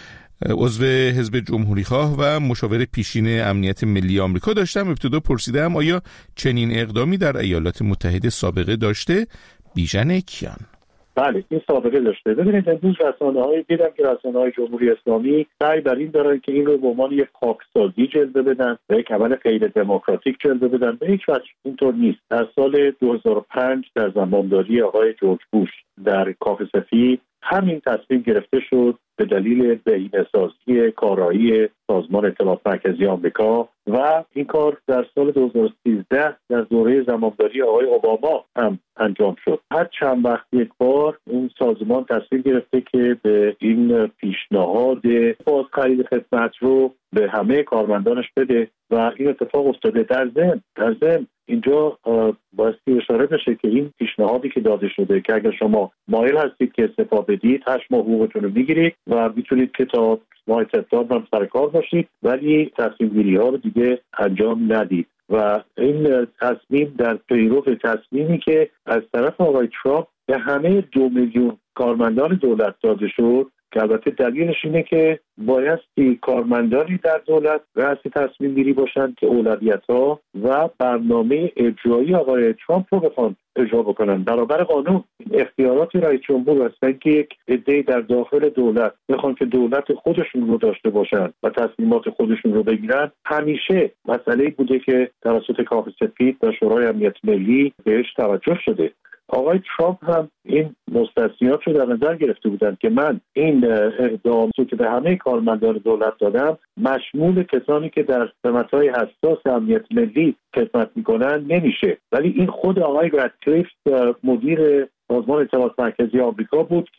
عضو حزب جمهوریخواه و مشاور پیشین امنیت ملی آمریکا داشتم، ابتدا پرسیدم آیا چنین اقدامی در ایالات متحده سابقه داشته؟ بیژن کیان: بله، این سابقه داشته. ببینید امروز دیدم که رسانه‌های جمهوری اسلامی سعی بر این دارن که این رو به عنوان یک پاکسازی جلوه بدن و یک عمل غیر دموکراتیک جلوه بدن. به هیچ وجه اینطور نیست. در سال 2005 در زمامداری آقای جورج بوش در کاخ سفید همین تصمیم گرفته شد به دلیل بهینه‌سازی کارایی سازمان اطلاعات مرکزی آمریکا و این کار در سال 2013 در دوره زمامداری آقای اوباما هم انجام شد. هر چند وقت یک بار این سازمان تصمیم گرفته که به این پیشنهاد باز خرید خدمت رو به همه کارمندانش بده و این اتفاق افتاده. در ضمن اینجا باید اشاره بشه که این پیشنهادی که داده شده که اگر شما مایل هستید که استعفا بدید 8 ماه حقوقتون رو میگیرید و میتونید که تا ماه سپتامبر هم سر کار باشید، ولی تصمیم گیری ها رو دیگه انجام ندید. و این تصمیم در پیرو تصمیمی که از طرف آقای ترامپ به همه 2 میلیون کارمندان دولت داده شد که البته دلیلش اینه که بایستی کارمندانی در دولت رأس تصمیم گیری باشند که اولویت‌ها و برنامه اجرایی آقای ترامپ رو بخوان اجرا بکنن برابر قانون. اختیارات رئیس جمهور هستن که یک عده در داخل دولت بخوان که دولت خودشون رو داشته باشن و تصمیمات خودشون رو بگیرن. همیشه مسئله بوده که توسط کاخ سفید و شورای امنیت ملی بهش توجه شده. آقای ترامپ هم این مستثنیات رو در نظر گرفته بودند که من این اقدام رو که به همه کارمندان دولت دادم مشمول کسانی که در سمت‌های حساس امنیت ملی خدمت میکنن نمیشه. ولی این خود آقای رادکلیف مدیر سازمان اطلاعات مرکزی آمریکا بود که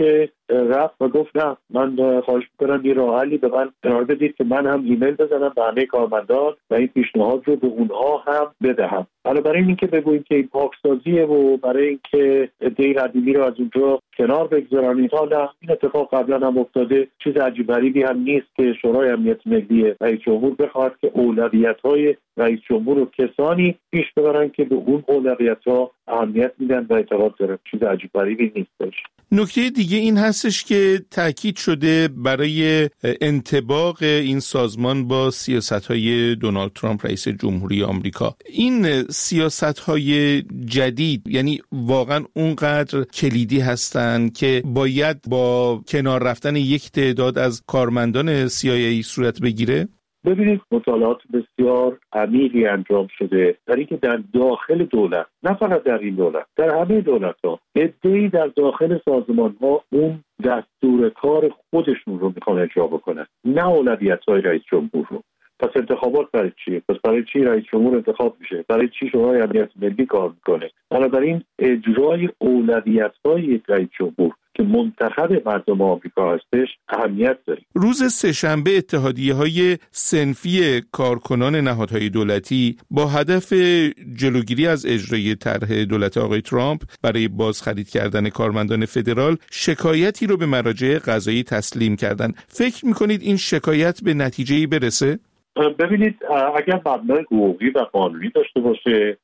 رفت و گفت نه، من خواهش میکنم یه راه حلی به من قرار بدید که من هم ایمیل بزنم به همه کارمندان و این پیشنهاد رو به اونها هم بدهم. حالا برای اینکه بگوییم که این پاکسازیه و برای اینکه عده قدیمی رو از اونجا کنار بگذارن، نه، این اتفاق قبلا هم افتاده. چیز عجیب غریبی هم نیست که شورای امنیت ملی رئیس جمهور بخواد که اولویت‌های رئیس جمهور رو کسانی پیش ببرن که به اون اولویت‌ها اهمیت میدن و اعتقاد دارن. چیز عجیب غریبی نیستش. نکته دیگه این هستش که تاکید شده برای انطباق این سازمان با سیاست‌های دونالد ترامپ رئیس جمهوری آمریکا. این سیاست‌های جدید یعنی واقعا اونقدر کلیدی هستن که باید با کنار رفتن یک تعداد از کارمندان CIA صورت بگیره؟ ببینید مطالعات بسیار عمیقی انجام شده در اینکه در داخل دولت، نه فقط در این دولت، در همه دولت‌ها، عده‌ای در داخل سازمان‌ها اون دستور کار خودشون رو میخوان اجرا بکنن، نه اولویت‌های رئیس جمهور رو. پس انتخابات برای چیه؟ پس برای چی رئیس جمهور انتخاب میشه؟ برای چی شورای امنیت ملی کار میکنه؟ بنابراین اجرای اولویت‌های رئیس جمهور که منتخب مردم آمریکا هستش اهمیت داره. روز سه‌شنبه اتحادیه‌های صنفی کارکنان نهادهای دولتی با هدف جلوگیری از اجرای طرح دولت آقای ترامپ برای بازخرید کردن کارمندان فدرال شکایتی رو به مراجع قضایی تسلیم کردن. فکر می‌کنید این شکایت به نتیجه‌ای برسه؟ ببینید اگر مبنای حقوقی و قانونی داشته باشه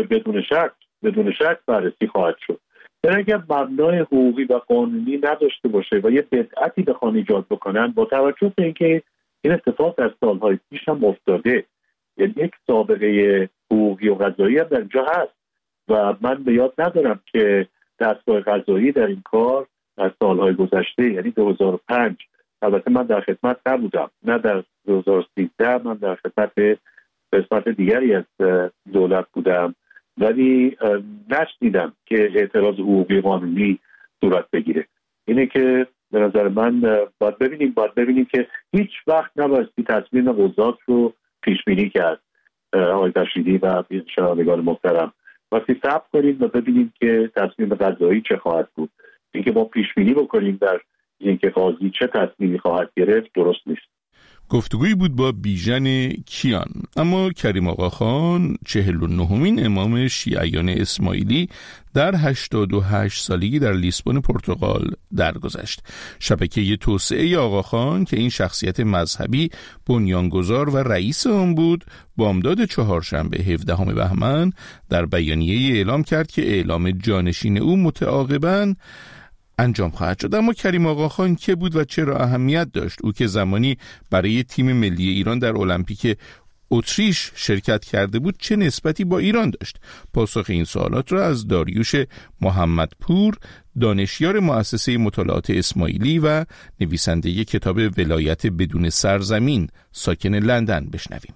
بدون شک بررسی خواهد شد. در اگر مبنای حقوقی و قانونی نداشته باشه و یه بدعتی بخوان ایجاد بکنن، با توجه به اینکه این اتفاق در سالهای پیش هم افتاده، یعنی یک سابقه حقوقی و قضایی هم در اینجا هست و من به یاد ندارم که دستگاه قضایی در این کار در سالهای گذشته، یعنی 2005، البته من در خدمت نبودم، نه در 2013 من در خدمت قسمت دیگری از دولت بودم، ولی نشنیدم که اعتراض حقوقی قانونی صورت بگیره. اینه که به نظر من باید ببینیم که هیچ وقت نبایستی تصمیم قضات رو پیش بینی کرد. آقای رشیدی و شنوندگان محترم، وقتی صبر کنیم و ببینیم که تصمیم قضایی چه خواهد بود. اینکه ما پیش بینی بکنیم در اینکه قاضی چه تصمیمی خواهد گرفت درست نیست. گفتگویی بود با بیژن کیان. اما کریم آقاخان 49مین امام شیعیان اسماعیلی در 88 سالگی در لیسبون پرتغال درگذشت. شبکه توسعه آقاخان که این شخصیت مذهبی بنیانگذار و رئیس آن بود، بامداد چهارشنبه 17 بهمن در بیانیه اعلام کرد که اعلام جانشین او متعاقباً انجام خواهد شد. اما کریم آقاخان که بود و چرا اهمیت داشت؟ او که زمانی برای تیم ملی ایران در المپیک اتریش شرکت کرده بود چه نسبتی با ایران داشت؟ پاسخ این سوالات را از داریوش محمدپور، دانشیار مؤسسه مطالعات اسماعیلی و نویسنده کتاب ولایت بدون سرزمین، ساکن لندن، بشنویم.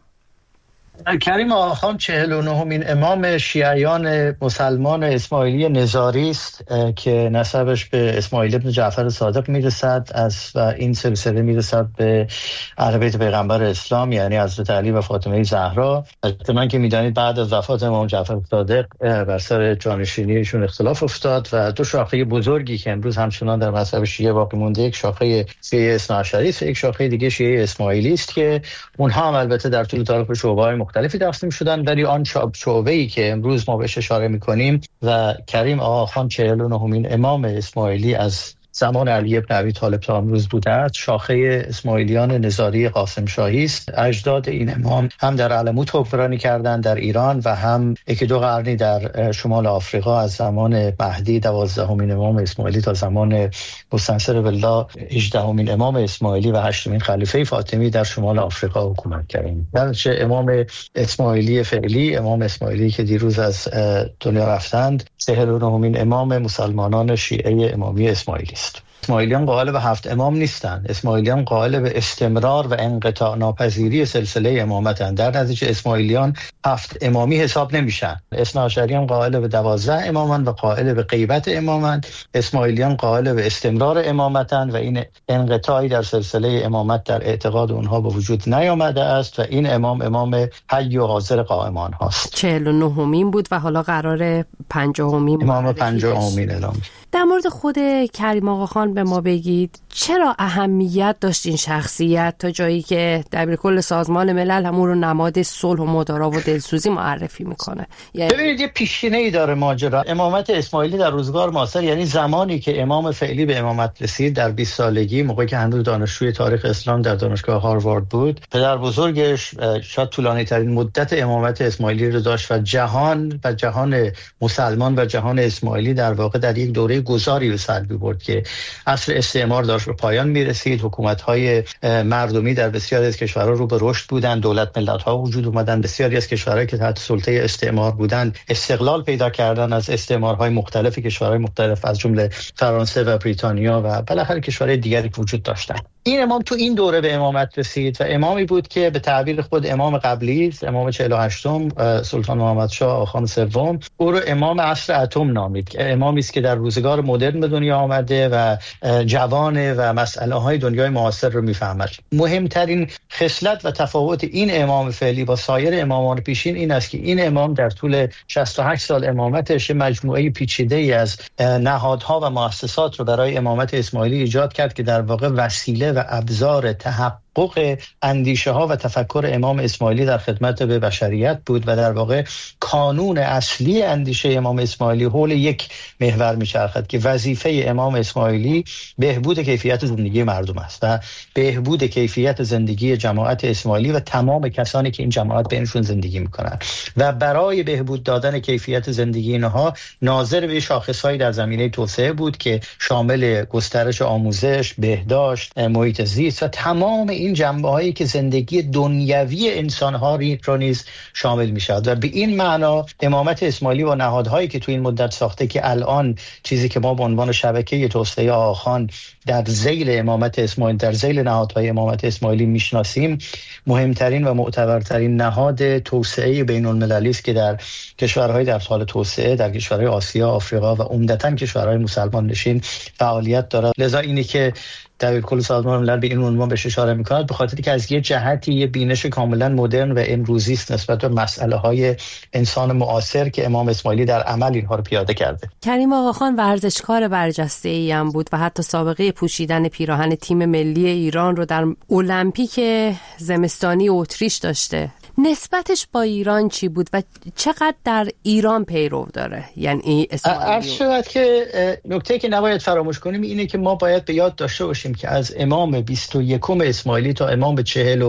کریم آقاخان 49مین امام شیعیان مسلمان اسماعیلی نزاری است که نسبش به اسماعیل ابن جعفر صادق میرسد و این سلسله میرسد به اهل بیت پیغمبر اسلام، یعنی حضرت علی و فاطمه زهرا. احتمالاً که میدانید بعد از وفات امام جعفر صادق بر سر جانشینیشون اختلاف افتاد و دو شاخه بزرگی که امروز همچنان در مذهب شیعه باقی مونده، یک شاخه شیعه اثناعشری است و یک شاخه دیگه شیعه اسماعیلی است که اونها هم البته در طول تاریخ به شعبه‌های مختلفی تقسیم شدن، ولی آن شعبه‌ای که امروز ما بهش اشاره می‌کنیم و کریم آقاخان 49مین امام اسماعیلی از زمان علی ابن ابی طالب تا امروز بوده است، شاخه اسماعیلیان نزاری قاسم شاهی است. اجداد این امام هم در علموت حکمرانی کردند در ایران و هم یکی دو قرنی در شمال آفریقا از زمان مهدی 12مین امام اسماعیلی تا زمان مستنصر بالله 18مین امام اسماعیلی و 8مین خلیفه فاطمی در شمال آفریقا حکومت کردند. درچه امام اسماعیلی فعلی، امام اسماعیلی که دیروز از دنیا رفتند، 49مین امام مسلمانان شیعه امامی اسماعیلی. اسماعیلیان قائل به 7 امام نیستند. اسماعیلیان قائل به استمرار و انقطاع ناپذیری سلسله امامتند. در نتیجه اسماعیلیان 7 امامی حساب نمیشن. اثناعشریان قائل به 12 امامند و قائل به غیبت امامند. اسماعیلیان قائل به استمرار امامتند و این انقطاعی در سلسله امامت در اعتقاد اونها به وجود نیامده است و این امام حی و حاضر قائمان هاست. 49مین بود و حالا قراره 50مین امام 50مین اعلام. در مورد خود کریم آقاخان به ما بگید چرا اهمیت داشت این شخصیت تا جایی که دبیرکل سازمان ملل همون رو نماد صلح و مدارا و دلسوزی معرفی میکنه؟ ببینید یه پیشینه‌ای داره ماجرا. امامت اسماعیلی در روزگار معاصر، یعنی زمانی که امام فعلی به امامت رسید در 20 سالگی، موقعی که هنوز دانشجوی تاریخ اسلام در دانشگاه هاروارد بود، پدر بزرگش شاید طولانی ترین مدت امامت اسماعیلی رو داشت و جهان مسلمان و جهان اسماعیلی در واقع در یک دوره گذاری به سر برد که عصر استعمار داشت به پایان میرسید. حکومت‌های مردمی در بسیاری از کشورها رو به رشد بودن، دولت ملت‌ها وجود اومدن، بسیاری از کشورهایی که تحت سلطه استعمار بودن استقلال پیدا کردن از استعمارهای مختلف کشورهای مختلف از جمله فرانسه و بریتانیا و بالاخره کشورهای دیگری که وجود داشتن. این امام تو این دوره به امامت رسید و امامی بود که به تعبیر خود امام قبلی، امام 48م سلطان محمد شاه آخان سوم، او رو امام عصر اتم نامید که امامی است که در روزگار مدرن به دنیا آمده و جوانه و مسئله های دنیای معاصر رو میفهمد. مهمترین خصلت و تفاوت این امام فعلی با سایر امامان پیشین این است که این امام در طول 68 سال امامتش مجموعه پیچیده ای از نهادها و مؤسسات رو برای امامت اسماعیلی ایجاد کرد که در واقع وسیله و ابزار تحقق اندیشه ها و تفکر امام اسماعیلی در خدمت به بشریت بود و در واقع کانون اصلی اندیشه امام اسماعیلی حول یک محور میچرخد که وظیفه امام اسماعیلی بهبود کیفیت زندگی مردم است و بهبود کیفیت زندگی جماعت اسماعیلی و تمام کسانی که این جماعت بینشون زندگی میکنند و برای بهبود دادن کیفیت زندگی اینها ناظر به شاخصهایی در زمینه توسعه بود که شامل گسترش آموزش، بهداشت، محیط زیست و تمام این جنبه‌هایی که زندگی دنیوی انسان‌ها را نیز شامل می‌شود و به این معنا امامت اسماعیلی و نهادهایی که تو این مدت ساخته که الان چیزی که ما به عنوان شبکه توسعه آخان در ذیل امامت اسماعیلی، در ذیل نهادهای امامت اسماعیلی میشناسیم، مهمترین و معتبرترین نهاد توسعه بین‌المللی است که در کشورهای در حال توسعه، در کشورهای آسیا، آفریقا و عمدتاً کشورهای مسلمان نشین فعالیت دارد. لذا اینی که دبیرکل سازمان ملل به این عنوان بهش اشاره می‌کند به خاطری که از یه جهتی یه بینش کاملا مدرن و امروزی است نسبت به مسئله‌های انسان معاصر که امام اسماعیلی در عمل اینها رو پیاده کرده. کریم آقاخان ورزشکار برجسته‌ای هم بود و حتی سابقه پوشیدن پیراهن تیم ملی ایران رو در المپیک زمستانی اتریش داشته. نسبتش با ایران چی بود و چقدر در ایران پیرو داره؟ یعنی عرض شود که نکته که نباید فراموش کنیم اینه که ما باید به یاد داشته باشیم که از امام 21 اسماعیلی تا امام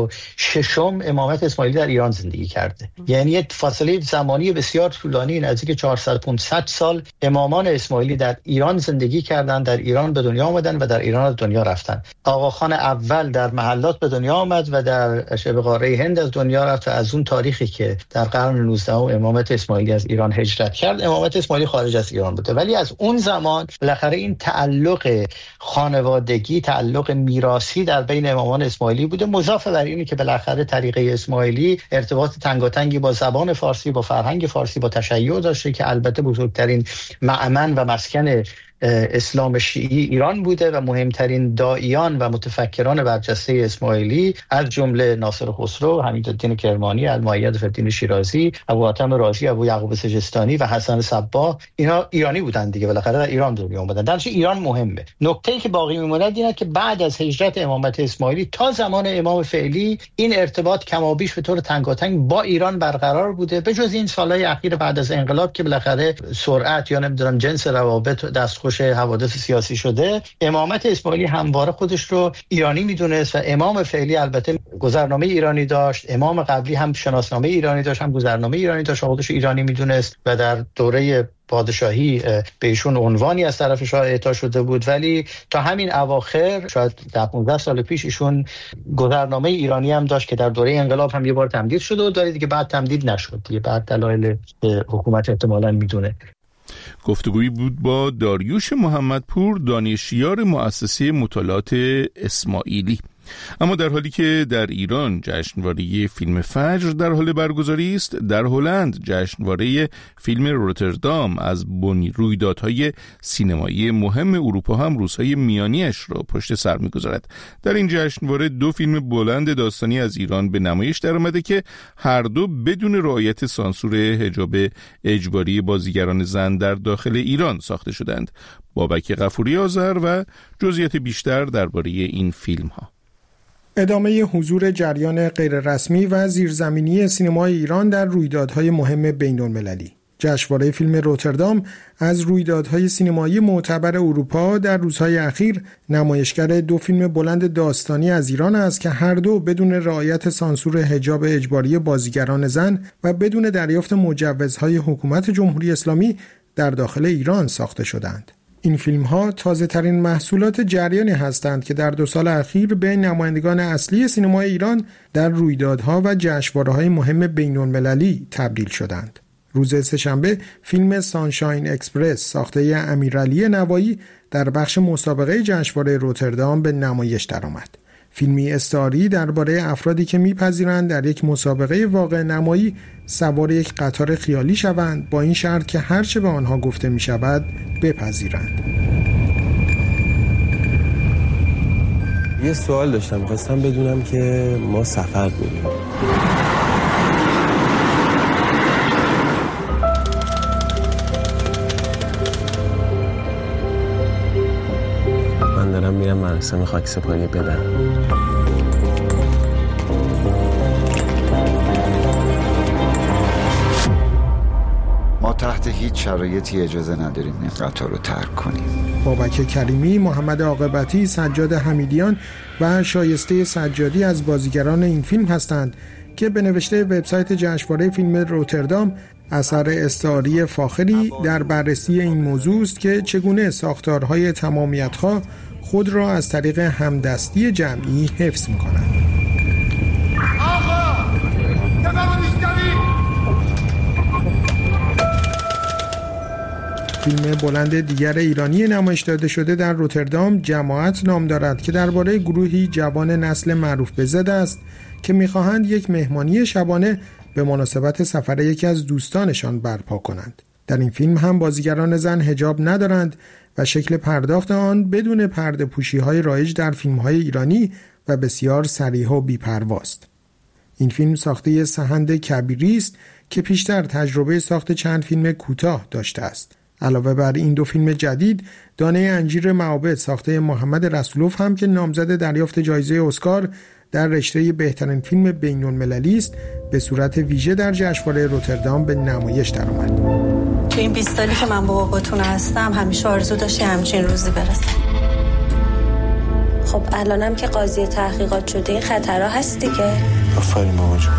46 امامت اسماعیلی در ایران زندگی کرده. یعنی یک فاصله زمانی بسیار طولانی نزدیک 400-500 سال امامان اسماعیلی در ایران زندگی کردند، در ایران به دنیا آمدن و در ایران از دنیا رفتن. آقاخان اول در محلات به دنیا آمد و در شبه قاره هند از دنیا رفت. از اون تاریخی که در قرن 19 امامت اسماعیلی از ایران هجرت کرد، امامت اسماعیلی خارج از ایران بوده، ولی از اون زمان بالاخره این تعلق خانوادگی، تعلق میراثی در بین امامان اسماعیلی بوده، مضاف بر اینی که بالاخره طریقه اسماعیلی ارتباط تنگاتنگی با زبان فارسی، با فرهنگ فارسی، با تشیع داشته که البته بزرگترین معمن و مسکن اسلام شیعی ایران بوده و مهمترین داعیان و متفکران برجسته اسماعیلی از جمله ناصر خسرو، حمیدالدین کرمانی، المؤید فی‌الدین شیرازی، ابو حاتم رازی، ابو یعقوب سجستانی و حسن صباح، اینا ایرانی بودن دیگه، بالاخره در ایران دنیا اومدن. درش ایران مهمه. نکته‌ای که باقی میمونه اینه که بعد از هجرت امامت اسماعیلی تا زمان امام فعلی این ارتباط کمابیش به طور تنگاتنگ با ایران برقرار بوده، به جز این سالهای اخیر بعد از انقلاب که بالاخره سرعت یا نمیدونم جنس روابط دستخوش حوادث سیاسی شده. امامت اسماعیلی همواره خودش رو ایرانی میدونست و امام فعلی البته گذرنامه ایرانی داشت، امام قبلی هم شناسنامه ایرانی داشت، هم گذرنامه ایرانی داشت، خودش ایرانی میدونست و در دوره پادشاهی به ایشون عنوانی از طرف شاه اعطا شده بود، ولی تا همین اواخر شاید 15 سال پیش ایشون گذرنامه ایرانی هم داشت که در دوره انقلاب هم یه بار تمدید شده و داره دیگه بعد تمدید نشد دیگه، بعد دلایل حکومت احتمالاً میدونه. گفتگویی بود با داریوش محمدپور، دانشیار مؤسسه مطالعات اسماعیلی. اما در حالی که در ایران جشنواره فیلم فجر در حال برگزاری است، در هلند جشنواره فیلم روتردام از رویدادهای سینمایی مهم اروپا هم روزهای میانیش را پشت سر می‌گذارد. در این جشنواره 2 فیلم بلند داستانی از ایران به نمایش درآمده که هر دو بدون رعایت سانسور حجاب اجباری بازیگران زن در داخل ایران ساخته شدند. بابک غفوری آذر و جزئیات بیشتر درباره این فیلم‌ها. ادامه حضور جریان غیررسمی و زیرزمینی سینمای ایران در رویدادهای مهم بین‌المللی. جشنواره فیلم روتردام از رویدادهای سینمایی معتبر اروپا در روزهای اخیر نمایشگر 2 فیلم بلند داستانی از ایران است که هر دو بدون رعایت سانسور حجاب اجباری بازیگران زن و بدون دریافت مجوزهای حکومت جمهوری اسلامی در داخل ایران ساخته شدند. این فیلم‌ها تازه‌ترین محصولات جریانی هستند که در 2 سال اخیر به نمایندگان اصلی سینمای ایران در رویدادها و جشنواره‌های مهم بین‌المللی تبدیل شدند. روز سه‌شنبه فیلم سانشاین اکسپرس ساخته امیرعلی نوایی در بخش مسابقه جشنواره روتردام به نمایش درآمد. فیلمی استعاری درباره افرادی که می‌پذیرند در یک مسابقه واقع نمایی سوار یک قطار خیالی شوند با این شرط که هر چه به آنها گفته می‌شود بپذیرند. یه سوال داشتم، می‌خواستم بدونم که ما سفر کنیم. من دارم میرم مراسم خاکسپاری بدم. ما تحت هیچ شرایطی اجازه نداریم این قطار رو ترک کنیم. بابک کریمی، محمد عاقبتی، سجاد حمیدیان و شایسته سجادی از بازیگران این فیلم هستند که به نوشته وبسایت جشنواره فیلم روتردام اثر استعاری فاخری در بررسی این موضوع است که چگونه ساختارهای تمامیت‌خواه خود را از طریق همدستی جمعی حفظ می‌کنند. فیلم بلند دیگر ایرانی نمایش داده شده در روتردام جماعت نام دارد که درباره گروهی جوان نسل معروف به ضد است که می‌خواهند یک مهمانی شبانه به مناسبت سفر یکی از دوستانشان برپا کنند. در این فیلم هم بازیگران زن حجاب ندارند و شکل پرداخت آن بدون پرده پوشی‌های رایج در فیلم‌های ایرانی و بسیار صریح و بی‌پرواست. این فیلم ساخته سهند کبیری است که پیشتر تجربه ساخت چند فیلم کوتاه داشته است. علاوه بر این 2 فیلم جدید، دانه انجیر معابد ساخته محمد رسولوف هم که نامزد دریافت جایزه اسکار در رشته بهترین فیلم بین‌المللی است، به صورت ویژه در جشنواره روتردام به نمایش درآمد. تو این 20 سالی که من با باباتون هستم همیشه آرزو داشتی همچین روزی برسه. خب الانم که قاضی تحقیقات شده این خطرها هست دیگه. آفرین مامان جون.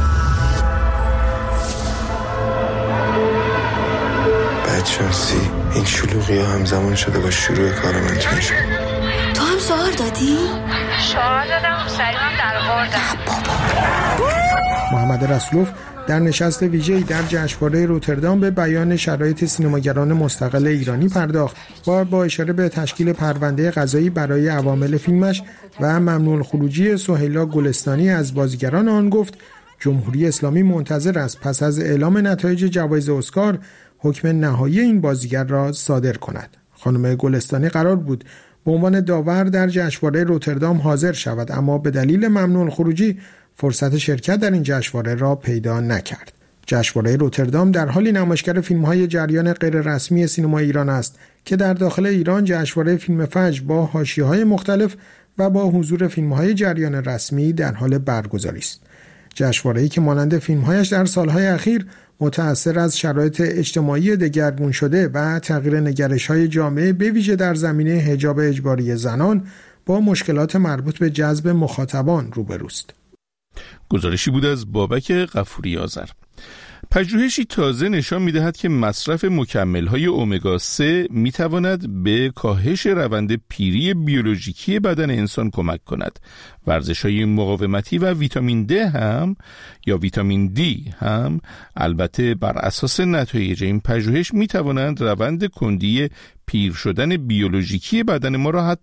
بچه‌سی این شلوغی ها همزمان شده با شروع کار من تو میشه. تو هم شعار دادی؟ شعار دادم سریعم در آوردم. محمد رسولوف در نشست ویژه‌ای در جشنواره روتردام به بیان شرایط سینماگران مستقل ایرانی پرداخت و با اشاره به تشکیل پرونده قضایی برای عوامل فیلمش و ممنوع الخروجی سهیلا گلستانی از بازیگران آن گفت جمهوری اسلامی منتظر است پس از اعلام نتایج جوایز اسکار حکم نهایی این بازیگر را صادر کند. خانم گلستانی قرار بود به عنوان داور در جشنواره روتردام حاضر شود، اما به دلیل ممنوع الخروجی فرصت شرکت در این جشنواره را پیدا نکرد. جشنواره روتردام در حالی نمایشگر فیلم‌های جریان غیررسمی سینما ایران است که در داخل ایران جشنواره فیلم فجر با حاشیه‌های مختلف و با حضور فیلم‌های جریان رسمی در حال برگزاری است. جشنواره‌ای که مانند فیلم‌هایش در سال‌های اخیر متأثر از شرایط اجتماعی دگرگون شده و تغییر نگرش‌های جامعه به ویژه در زمینه حجاب اجباری زنان با مشکلات مربوط به جذب مخاطبان روبروست. گزارشی بود از بابک غفوری آذر. پژوهشی تازه نشان می‌دهد که مصرف مکمل‌های امگا 3 می‌تواند به کاهش روند پیری بیولوژیکی بدن انسان کمک کند. ورزش‌های مقاومتی و ویتامین د هم یا ویتامین دی هم البته بر اساس نتایج این پژوهش می‌توانند روند کندی پیر شدن بیولوژیکی بدن ما را حتی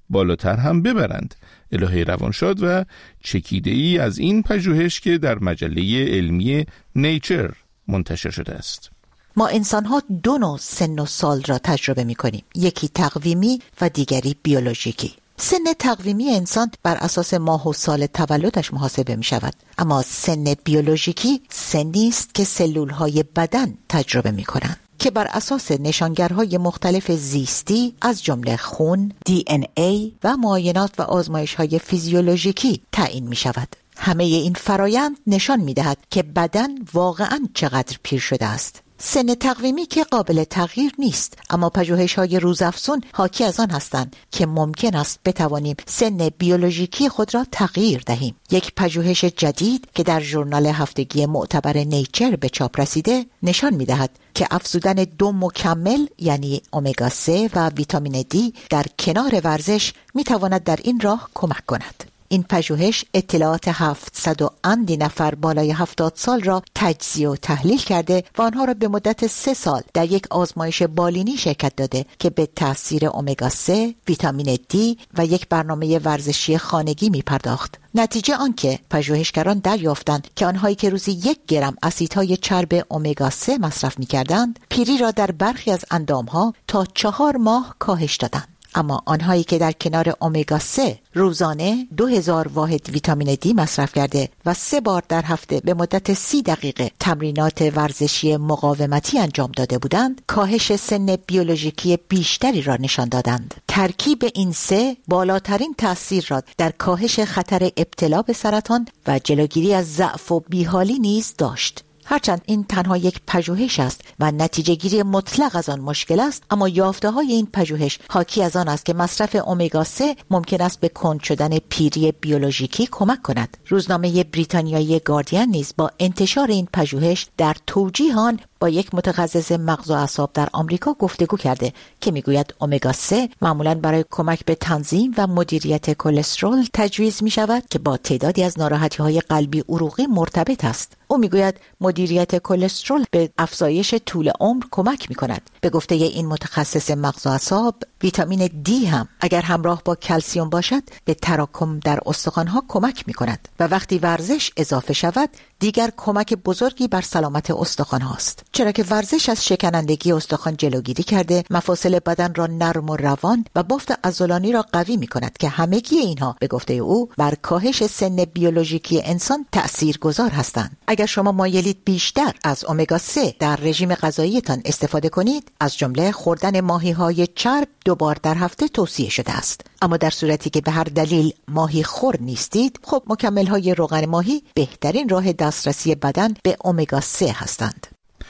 بالاتر هم ببرند. الهه روانشاد و چکیده‌ای از این پژوهش که در مجله علمی نیچر منتشر شده است. ما انسان‌ها دو نوع سن و سال را تجربه می‌کنیم، یکی تقویمی و دیگری بیولوژیکی. سن تقویمی انسان بر اساس ماه و سال تولدش محاسبه می‌شود، اما سن بیولوژیکی سنی است که سلول‌های بدن تجربه می‌کنند که بر اساس نشانگرهای مختلف زیستی از جمله خون، DNA و معاینات و آزمایش‌های فیزیولوژیکی تعیین می‌شود. همه این فرایند نشان می‌دهد که بدن واقعاً چقدر پیر شده است. سن تقویمی که قابل تغییر نیست، اما پژوهش‌های روزافزون حاکی از آن هستند که ممکن است بتوانیم سن بیولوژیکی خود را تغییر دهیم. یک پژوهش جدید که در ژورنال هفتگی معتبر نیچر به چاپ رسیده نشان می‌دهد که افزودن 2 مکمل یعنی امگا 3 و ویتامین دی در کنار ورزش می‌تواند در این راه کمک کند. این پژوهش اطلاعات 700 نفر بالای 70 سال را تجزیه و تحلیل کرده و آنها را به مدت 3 سال در یک آزمایش بالینی شرکت داده که به تاثیر امگا 3، ویتامین دی و یک برنامه ورزشی خانگی می پرداخت. نتیجه آنکه پژوهشگران دریافتند که آنهایی که روزی 1 گرم اسیدهای چرب امگا 3 مصرف می کردند، پیری را در برخی از اندامها تا 4 ماه کاهش دادند. اما آنهایی که در کنار امگا 3 روزانه 2000 واحد ویتامین دی مصرف کرده و 3 بار در هفته به مدت 30 دقیقه تمرینات ورزشی مقاومتی انجام داده بودند، کاهش سن بیولوژیکی بیشتری را نشان دادند. ترکیب این 3 بالاترین تأثیر را در کاهش خطر ابتلا به سرطان و جلوگیری از ضعف و بیحالی نیز داشت. هرچند این تنها یک پژوهش است و نتیجه گیری مطلق از آن مشکل است، اما یافته های این پژوهش حاکی از آن است که مصرف امگا 3 ممکن است به کند شدن پیری بیولوژیکی کمک کند. روزنامه بریتانیایی گاردین نیز با انتشار این پژوهش در توجیه آن با یک متخصص مغز و اعصاب در آمریکا گفتگو کرده که میگوید امگا 3 معمولاً برای کمک به تنظیم و مدیریت کلسترول تجویز می شود که با تعدادی از ناراحتی‌های قلبی عروقی مرتبط است. او میگوید مدیریت کلسترول به افزایش طول عمر کمک می کند. به گفته این متخصص مغز و اعصاب، ویتامین دی هم اگر همراه با کلسیم باشد به تراکم در استخوان‌ها کمک می کند و وقتی ورزش اضافه شود دیگر کمک بزرگی بر سلامت استخوان هاست، چرا که ورزش از شکنندگی استخوان جلوگیری کرده، مفاصل بدن را نرم و روان و بافت عضلانی را قوی می کند که همگی اینها به گفته او بر کاهش سن بیولوژیکی انسان تأثیرگذار هستند. اگر شما مایلید بیشتر از امگا 3 در رژیم غذاییتان استفاده کنید، از جمله خوردن ماهی‌های چرب 2 بار در هفته توصیه شده است. اما در صورتی که به هر دلیل ماهی خور نیستید، خب مکمل‌های روغن ماهی بهترین راه دسترسی بدن به امگا 3 هستند.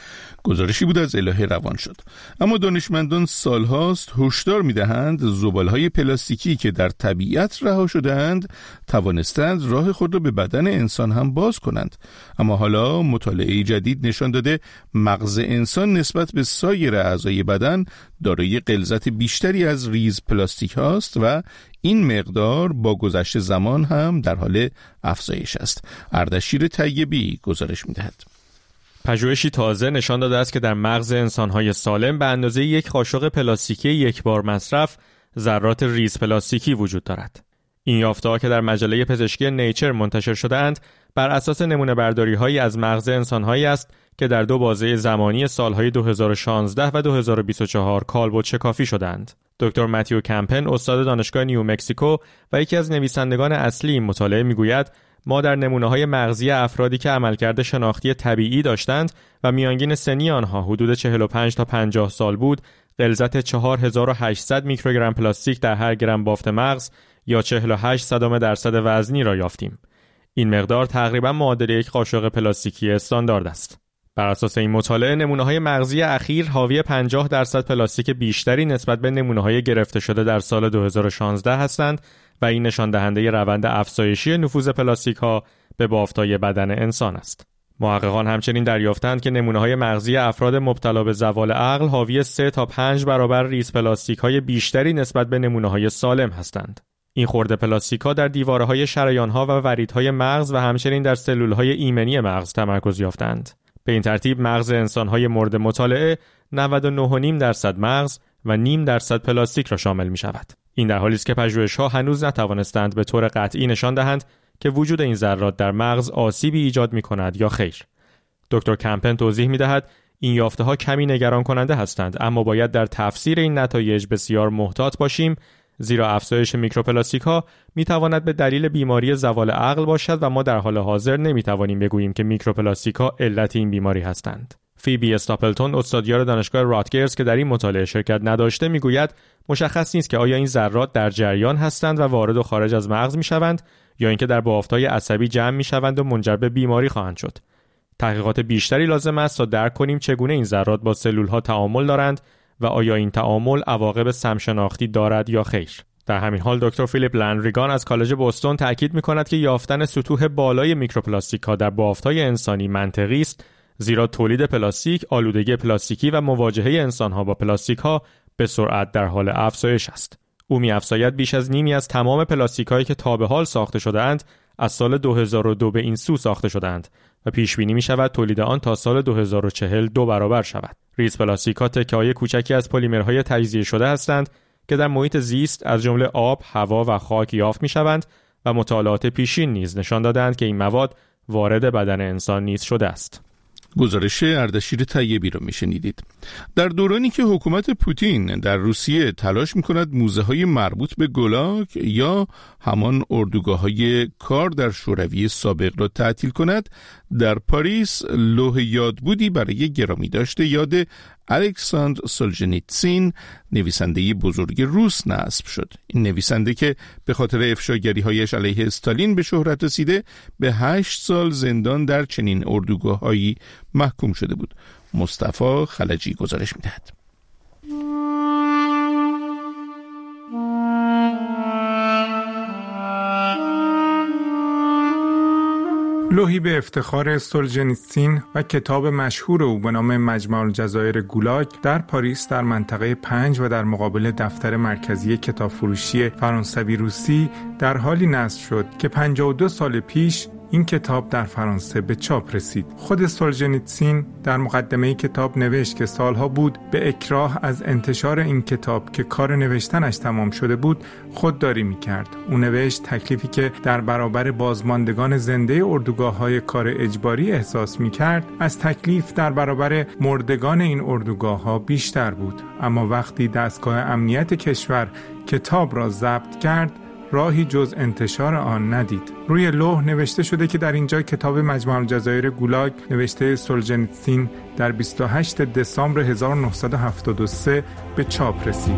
گزارشی بود از الهه روانشاد. اما دانشمندان سالهاست هشدار می‌دهند زباله‌های پلاستیکی که در طبیعت رها شده‌اند توانستند راه خود را به بدن انسان هم باز کنند. اما حالا مطالعه جدید نشان داده مغز انسان نسبت به سایر اعضای بدن دارای غلظت بیشتری از ریز پلاستیک هاست و این مقدار با گذشت زمان هم در حال افزایش است. اردشیر طیبی گزارش می‌دهد. پژوهشی تازه نشان داده است که در مغز انسان‌های سالم به اندازه 1 قاشق پلاستیکی 1 بار مصرف ذرات ریز پلاستیکی وجود دارد. این یافته‌ها که در مجله پزشکی نیچر منتشر شده‌اند بر اساس نمونه برداری‌هایی از مغز انسان‌هایی است که در 2 بازه زمانی سال‌های 2016 و 2024 کالبد شکافی شدند. دکتر متیو کمپن استاد دانشگاه نیو مکزیکو و یکی از نویسندگان اصلی این مطالعه میگوید ما در نمونه‌های مغزی افرادی که عملکرد شناختی طبیعی داشتند و میانگین سنی آنها حدود 45 تا 50 سال بود، غلظت 4800 میکروگرم پلاستیک در هر گرم بافت مغز یا 48% وزنی را یافتیم. این مقدار تقریباً معادل 1 قاشق پلاستیکی استاندارد است. بر اساس این مطالعه نمونه‌های مغزی اخیر حاوی 50% پلاستیک بیشتری نسبت به نمونه‌های گرفته شده در سال 2016 هستند و این نشان دهنده روند افزایشی نفوذ پلاستیک‌ها به بافت‌های بدن انسان است. محققان همچنین دریافتند که نمونه‌های مغزی افراد مبتلا به زوال عقل حاوی 3 تا 5 برابر ریز پلاستیک‌های بیشتری نسبت به نمونه‌های سالم هستند. این خرده پلاستیک‌ها در دیواره‌های شریان‌ها و وریدهای مغز و همچنین در سلول‌های ایمنی مغز تمرکز یافتند. به این ترتیب مغز انسان‌های مورد مطالعه 99.5% مغز و 0.5% پلاستیک را شامل می‌شود. این در حالی است که پژوهش‌ها هنوز نتوانستند به طور قطعی نشان دهند که وجود این ذرات در مغز آسیبی ایجاد می‌کند یا خیر. دکتر کمپن توضیح می‌دهد این یافته‌ها کمی نگران کننده هستند، اما باید در تفسیر این نتایج بسیار محتاط باشیم، زیرا افزایش میکروپلاستیک‌ها می‌تواند به دلیل بیماری زوال عقل باشد و ما در حال حاضر نمی‌توانیم بگوییم که میکروپلاستیک‌ها علت این بیماری هستند. فیبی استاپلتون، استادیار دانشگاه راتگرز که در این مطالعه شرکت نداشته، میگوید مشخص نیست که آیا این ذرات در جریان هستند و وارد و خارج از مغز میشوند یا اینکه در بافت‌های عصبی جمع میشوند و منجر به بیماری خواهند شد. تحقیقات بیشتری لازم است تا درک کنیم چگونه این ذرات با سلول‌ها تعامل دارند و آیا این تعامل عواقب سمشناختی دارد یا خیر. در همین حال دکتر فیلیپ لندریگان از کالج بوستون تاکید می‌کند که یافتن سطوح بالای میکروپلاستیک‌ها در بافت‌های انسانی منطقی است، زیرا تولید پلاستیک، آلودگی پلاستیکی و مواجهه انسان‌ها با پلاستیک‌ها به سرعت در حال افزایش است. او می‌افزاید بیش از نیمی از تمام پلاستیک‌هایی که تا به حال ساخته شده‌اند از سال 2002 به این سو ساخته شده‌اند و پیش بینی می‌شود تولید آن تا سال 2040 2 برابر شود. ریز پلاستیک‌ها تکه‌های کوچکی از پلیمرهای تجزیه شده هستند که در محیط زیست از جمله آب، هوا و خاک یافت می‌شوند و مطالعات پیشین نیز نشان دادند که این مواد وارد بدن انسان نیز شده است. گزارش اردشیر طیبی رو میشنیدید. در دورانی که حکومت پوتین در روسیه تلاش میکند موزه‌های مربوط به گولاگ یا همان اردوگاه‌های کار در شوروی سابق را تعطیل کند، در پاریس لوح یادبودی برای گرامی داشته یاد الکساندر سولژنیتسین، نویسنده بزرگ روس، نصب شد. این نویسنده که به خاطر افشاگری‌هایش علیه استالین به شهرت رسیده، به 8 سال زندان در چنین اردوگاه‌هایی محکوم شده بود. مصطفی خلجی گزارش می‌دهد. لوحی به افتخار سولژنیتسین و کتاب مشهور او به نام مجمع الجزایر گولاگ در پاریس در منطقه 5 و در مقابل دفتر مرکزی کتاب فروشی فرانسوی روسی در حالی نصب شد که 52 سال پیش این کتاب در فرانسه به چاپ رسید. خود سولژنیتسین در مقدمه کتاب نوشت که سالها بود به اکراه از انتشار این کتاب که کار نوشتنش تمام شده بود خودداری می‌کرد. او نوشت تکلیفی که در برابر بازماندگان زنده اردوگاه‌های کار اجباری احساس می‌کرد از تکلیف در برابر مردگان این اردوگاه‌ها بیشتر بود. اما وقتی دستگاه امنیت کشور کتاب را ضبط کرد، راهی جز انتشار آن ندید. روی لوح نوشته شده که در اینجا کتاب مجمع الجزایر گولاگ نوشته سولژنیتسین در 28 دسامبر 1973 به چاپ رسید.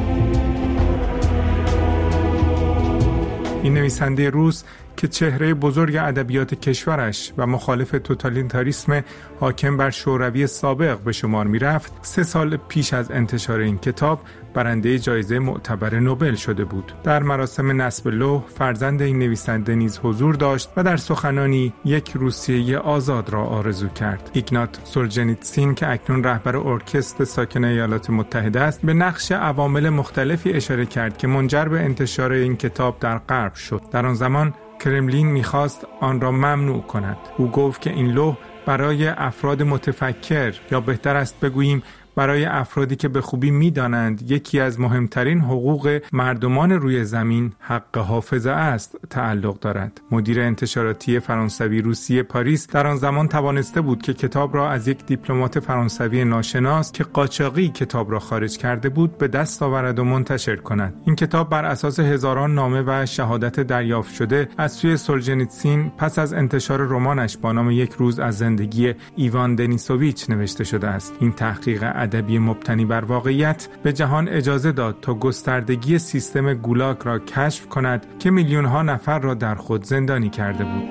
این نویسنده روس که چهره بزرگ ادبیات کشورش و مخالف توتالیتاریسم حاکم بر شوروی سابق به شمار می‌رفت، 3 سال پیش از انتشار این کتاب برنده جایزه معتبر نوبل شده بود. در مراسم نصب لوح فرزند این نویسنده نیز حضور داشت و در سخنانی یک روسیه آزاد را آرزو کرد. ایگنات سولژنیتسین که اکنون رهبر ارکستر ساکن ایالات متحده است، به نقش عوامل مختلفی اشاره کرد که منجر به انتشار این کتاب در غرب شد. در آن زمان کرملین می‌خواست آن را ممنوع کند. او گفت که این لوح برای افراد متفکر، یا بهتر است بگوییم برای افرادی که به خوبی می‌دانند یکی از مهمترین حقوق مردمان روی زمین حق حافظه است، تعلق دارد. مدیر انتشاراتی فرانسوی روسی پاریس در آن زمان توانسته بود که کتاب را از یک دیپلمات فرانسوی ناشناس که قاچاقی کتاب را خارج کرده بود به دست آورد و منتشر کند. این کتاب بر اساس هزاران نامه و شهادت دریافت شده از سوی سولژنیتسین پس از انتشار رمانش با نام یک روز از زندگی ایوان دنیسوویچ نوشته شده است. این تحقیق ادبی مبتنی بر واقعیت به جهان اجازه داد تا گستردگی سیستم گولاگ را کشف کند که میلیون‌ها نفر را در خود زندانی کرده بود.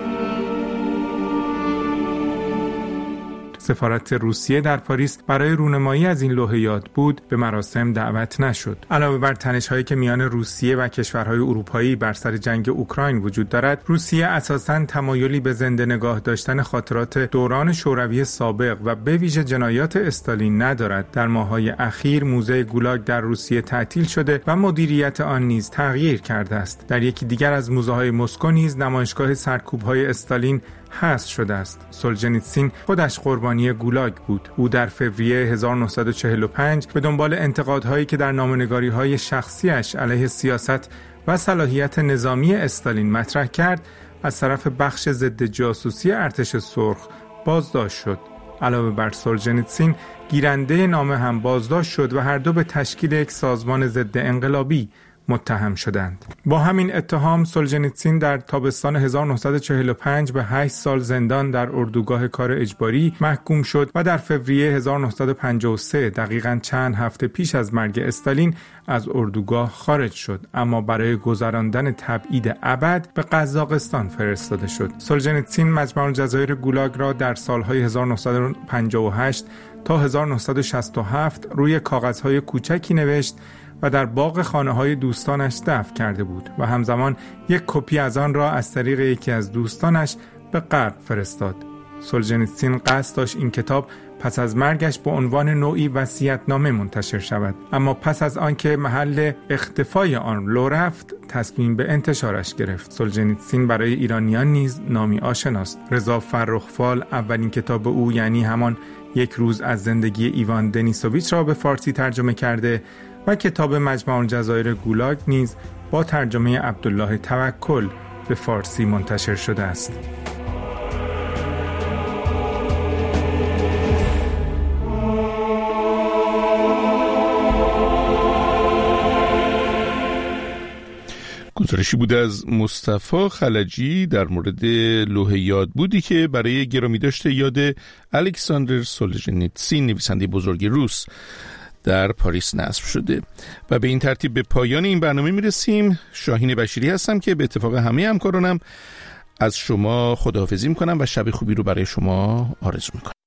سفارت روسیه در پاریس برای رونمایی از این لوح یادبود به مراسم دعوت نشد. علاوه بر تنش‌هایی که میان روسیه و کشورهای اروپایی بر سر جنگ اوکراین وجود دارد، روسیه اساساً تمایلی به زنده نگاه داشتن خاطرات دوران شوروی سابق و به ویژه جنایات استالین ندارد. در ماه‌های اخیر موزه گولاگ در روسیه تعطیل شده و مدیریت آن نیز تغییر کرده است. در یکی دیگر از موزه‌های مسکو نیز نمایشگاه سرکوب‌های استالین حذف شده است. سولجنیتسین خودش قربانی گولاگ بود. او در فوریه 1945 به دنبال انتقادهایی که در نامه‌نگاری‌های شخصیش علیه سیاست و صلاحیت نظامی استالین مطرح کرد، از طرف بخش ضد جاسوسی ارتش سرخ بازداشت شد. علاوه بر سولجنیتسین، گیرنده نامه هم بازداشت شد و هر دو به تشکیل یک سازمان ضد انقلابی متهم شدند. با همین اتهام سولجنیتسین در تابستان 1945 به 8 سال زندان در اردوگاه کار اجباری محکوم شد و در فوریه 1953 دقیقاً چند هفته پیش از مرگ استالین از اردوگاه خارج شد، اما برای گذراندن تبعید ابد به قزاقستان فرستاده شد. سولجنیتسین مجمع الجزایر گولاگ را در سالهای 1958 تا 1967 روی کاغذهای کوچکی نوشت و در باغ خانه‌های دوستانش دفن کرده بود و همزمان یک کپی از آن را از طریق یکی از دوستانش به غرب فرستاد. سولجنیتسین قصد داشت این کتاب پس از مرگش به عنوان نوعی وصیت‌نامه منتشر شود، اما پس از آنکه محل اختفای آن لو رفت، تصمیم به انتشارش گرفت. سولجنیتسین برای ایرانیان نیز نامی آشناست. رضا فرخ‌فال اولین کتاب او، یعنی همان یک روز از زندگی ایوان دنیسوویچ را به فارسی ترجمه کرده و کتاب مجمع الجزایر گولاگ نیز با ترجمه عبدالله توکل به فارسی منتشر شده است. گزارشی بود از مصطفی خلجی در مورد لوح یادبودی که برای گرامی داشته یاد الکساندر سولجنیتسین، نویسنده بزرگ روس، در پاریس نصب شده. و به این ترتیب به پایان این برنامه میرسیم. شاهین بشیری هستم که به اتفاق همه همکارانم از شما خداحافظی میکنم و شب خوبی رو برای شما آرزو میکنم.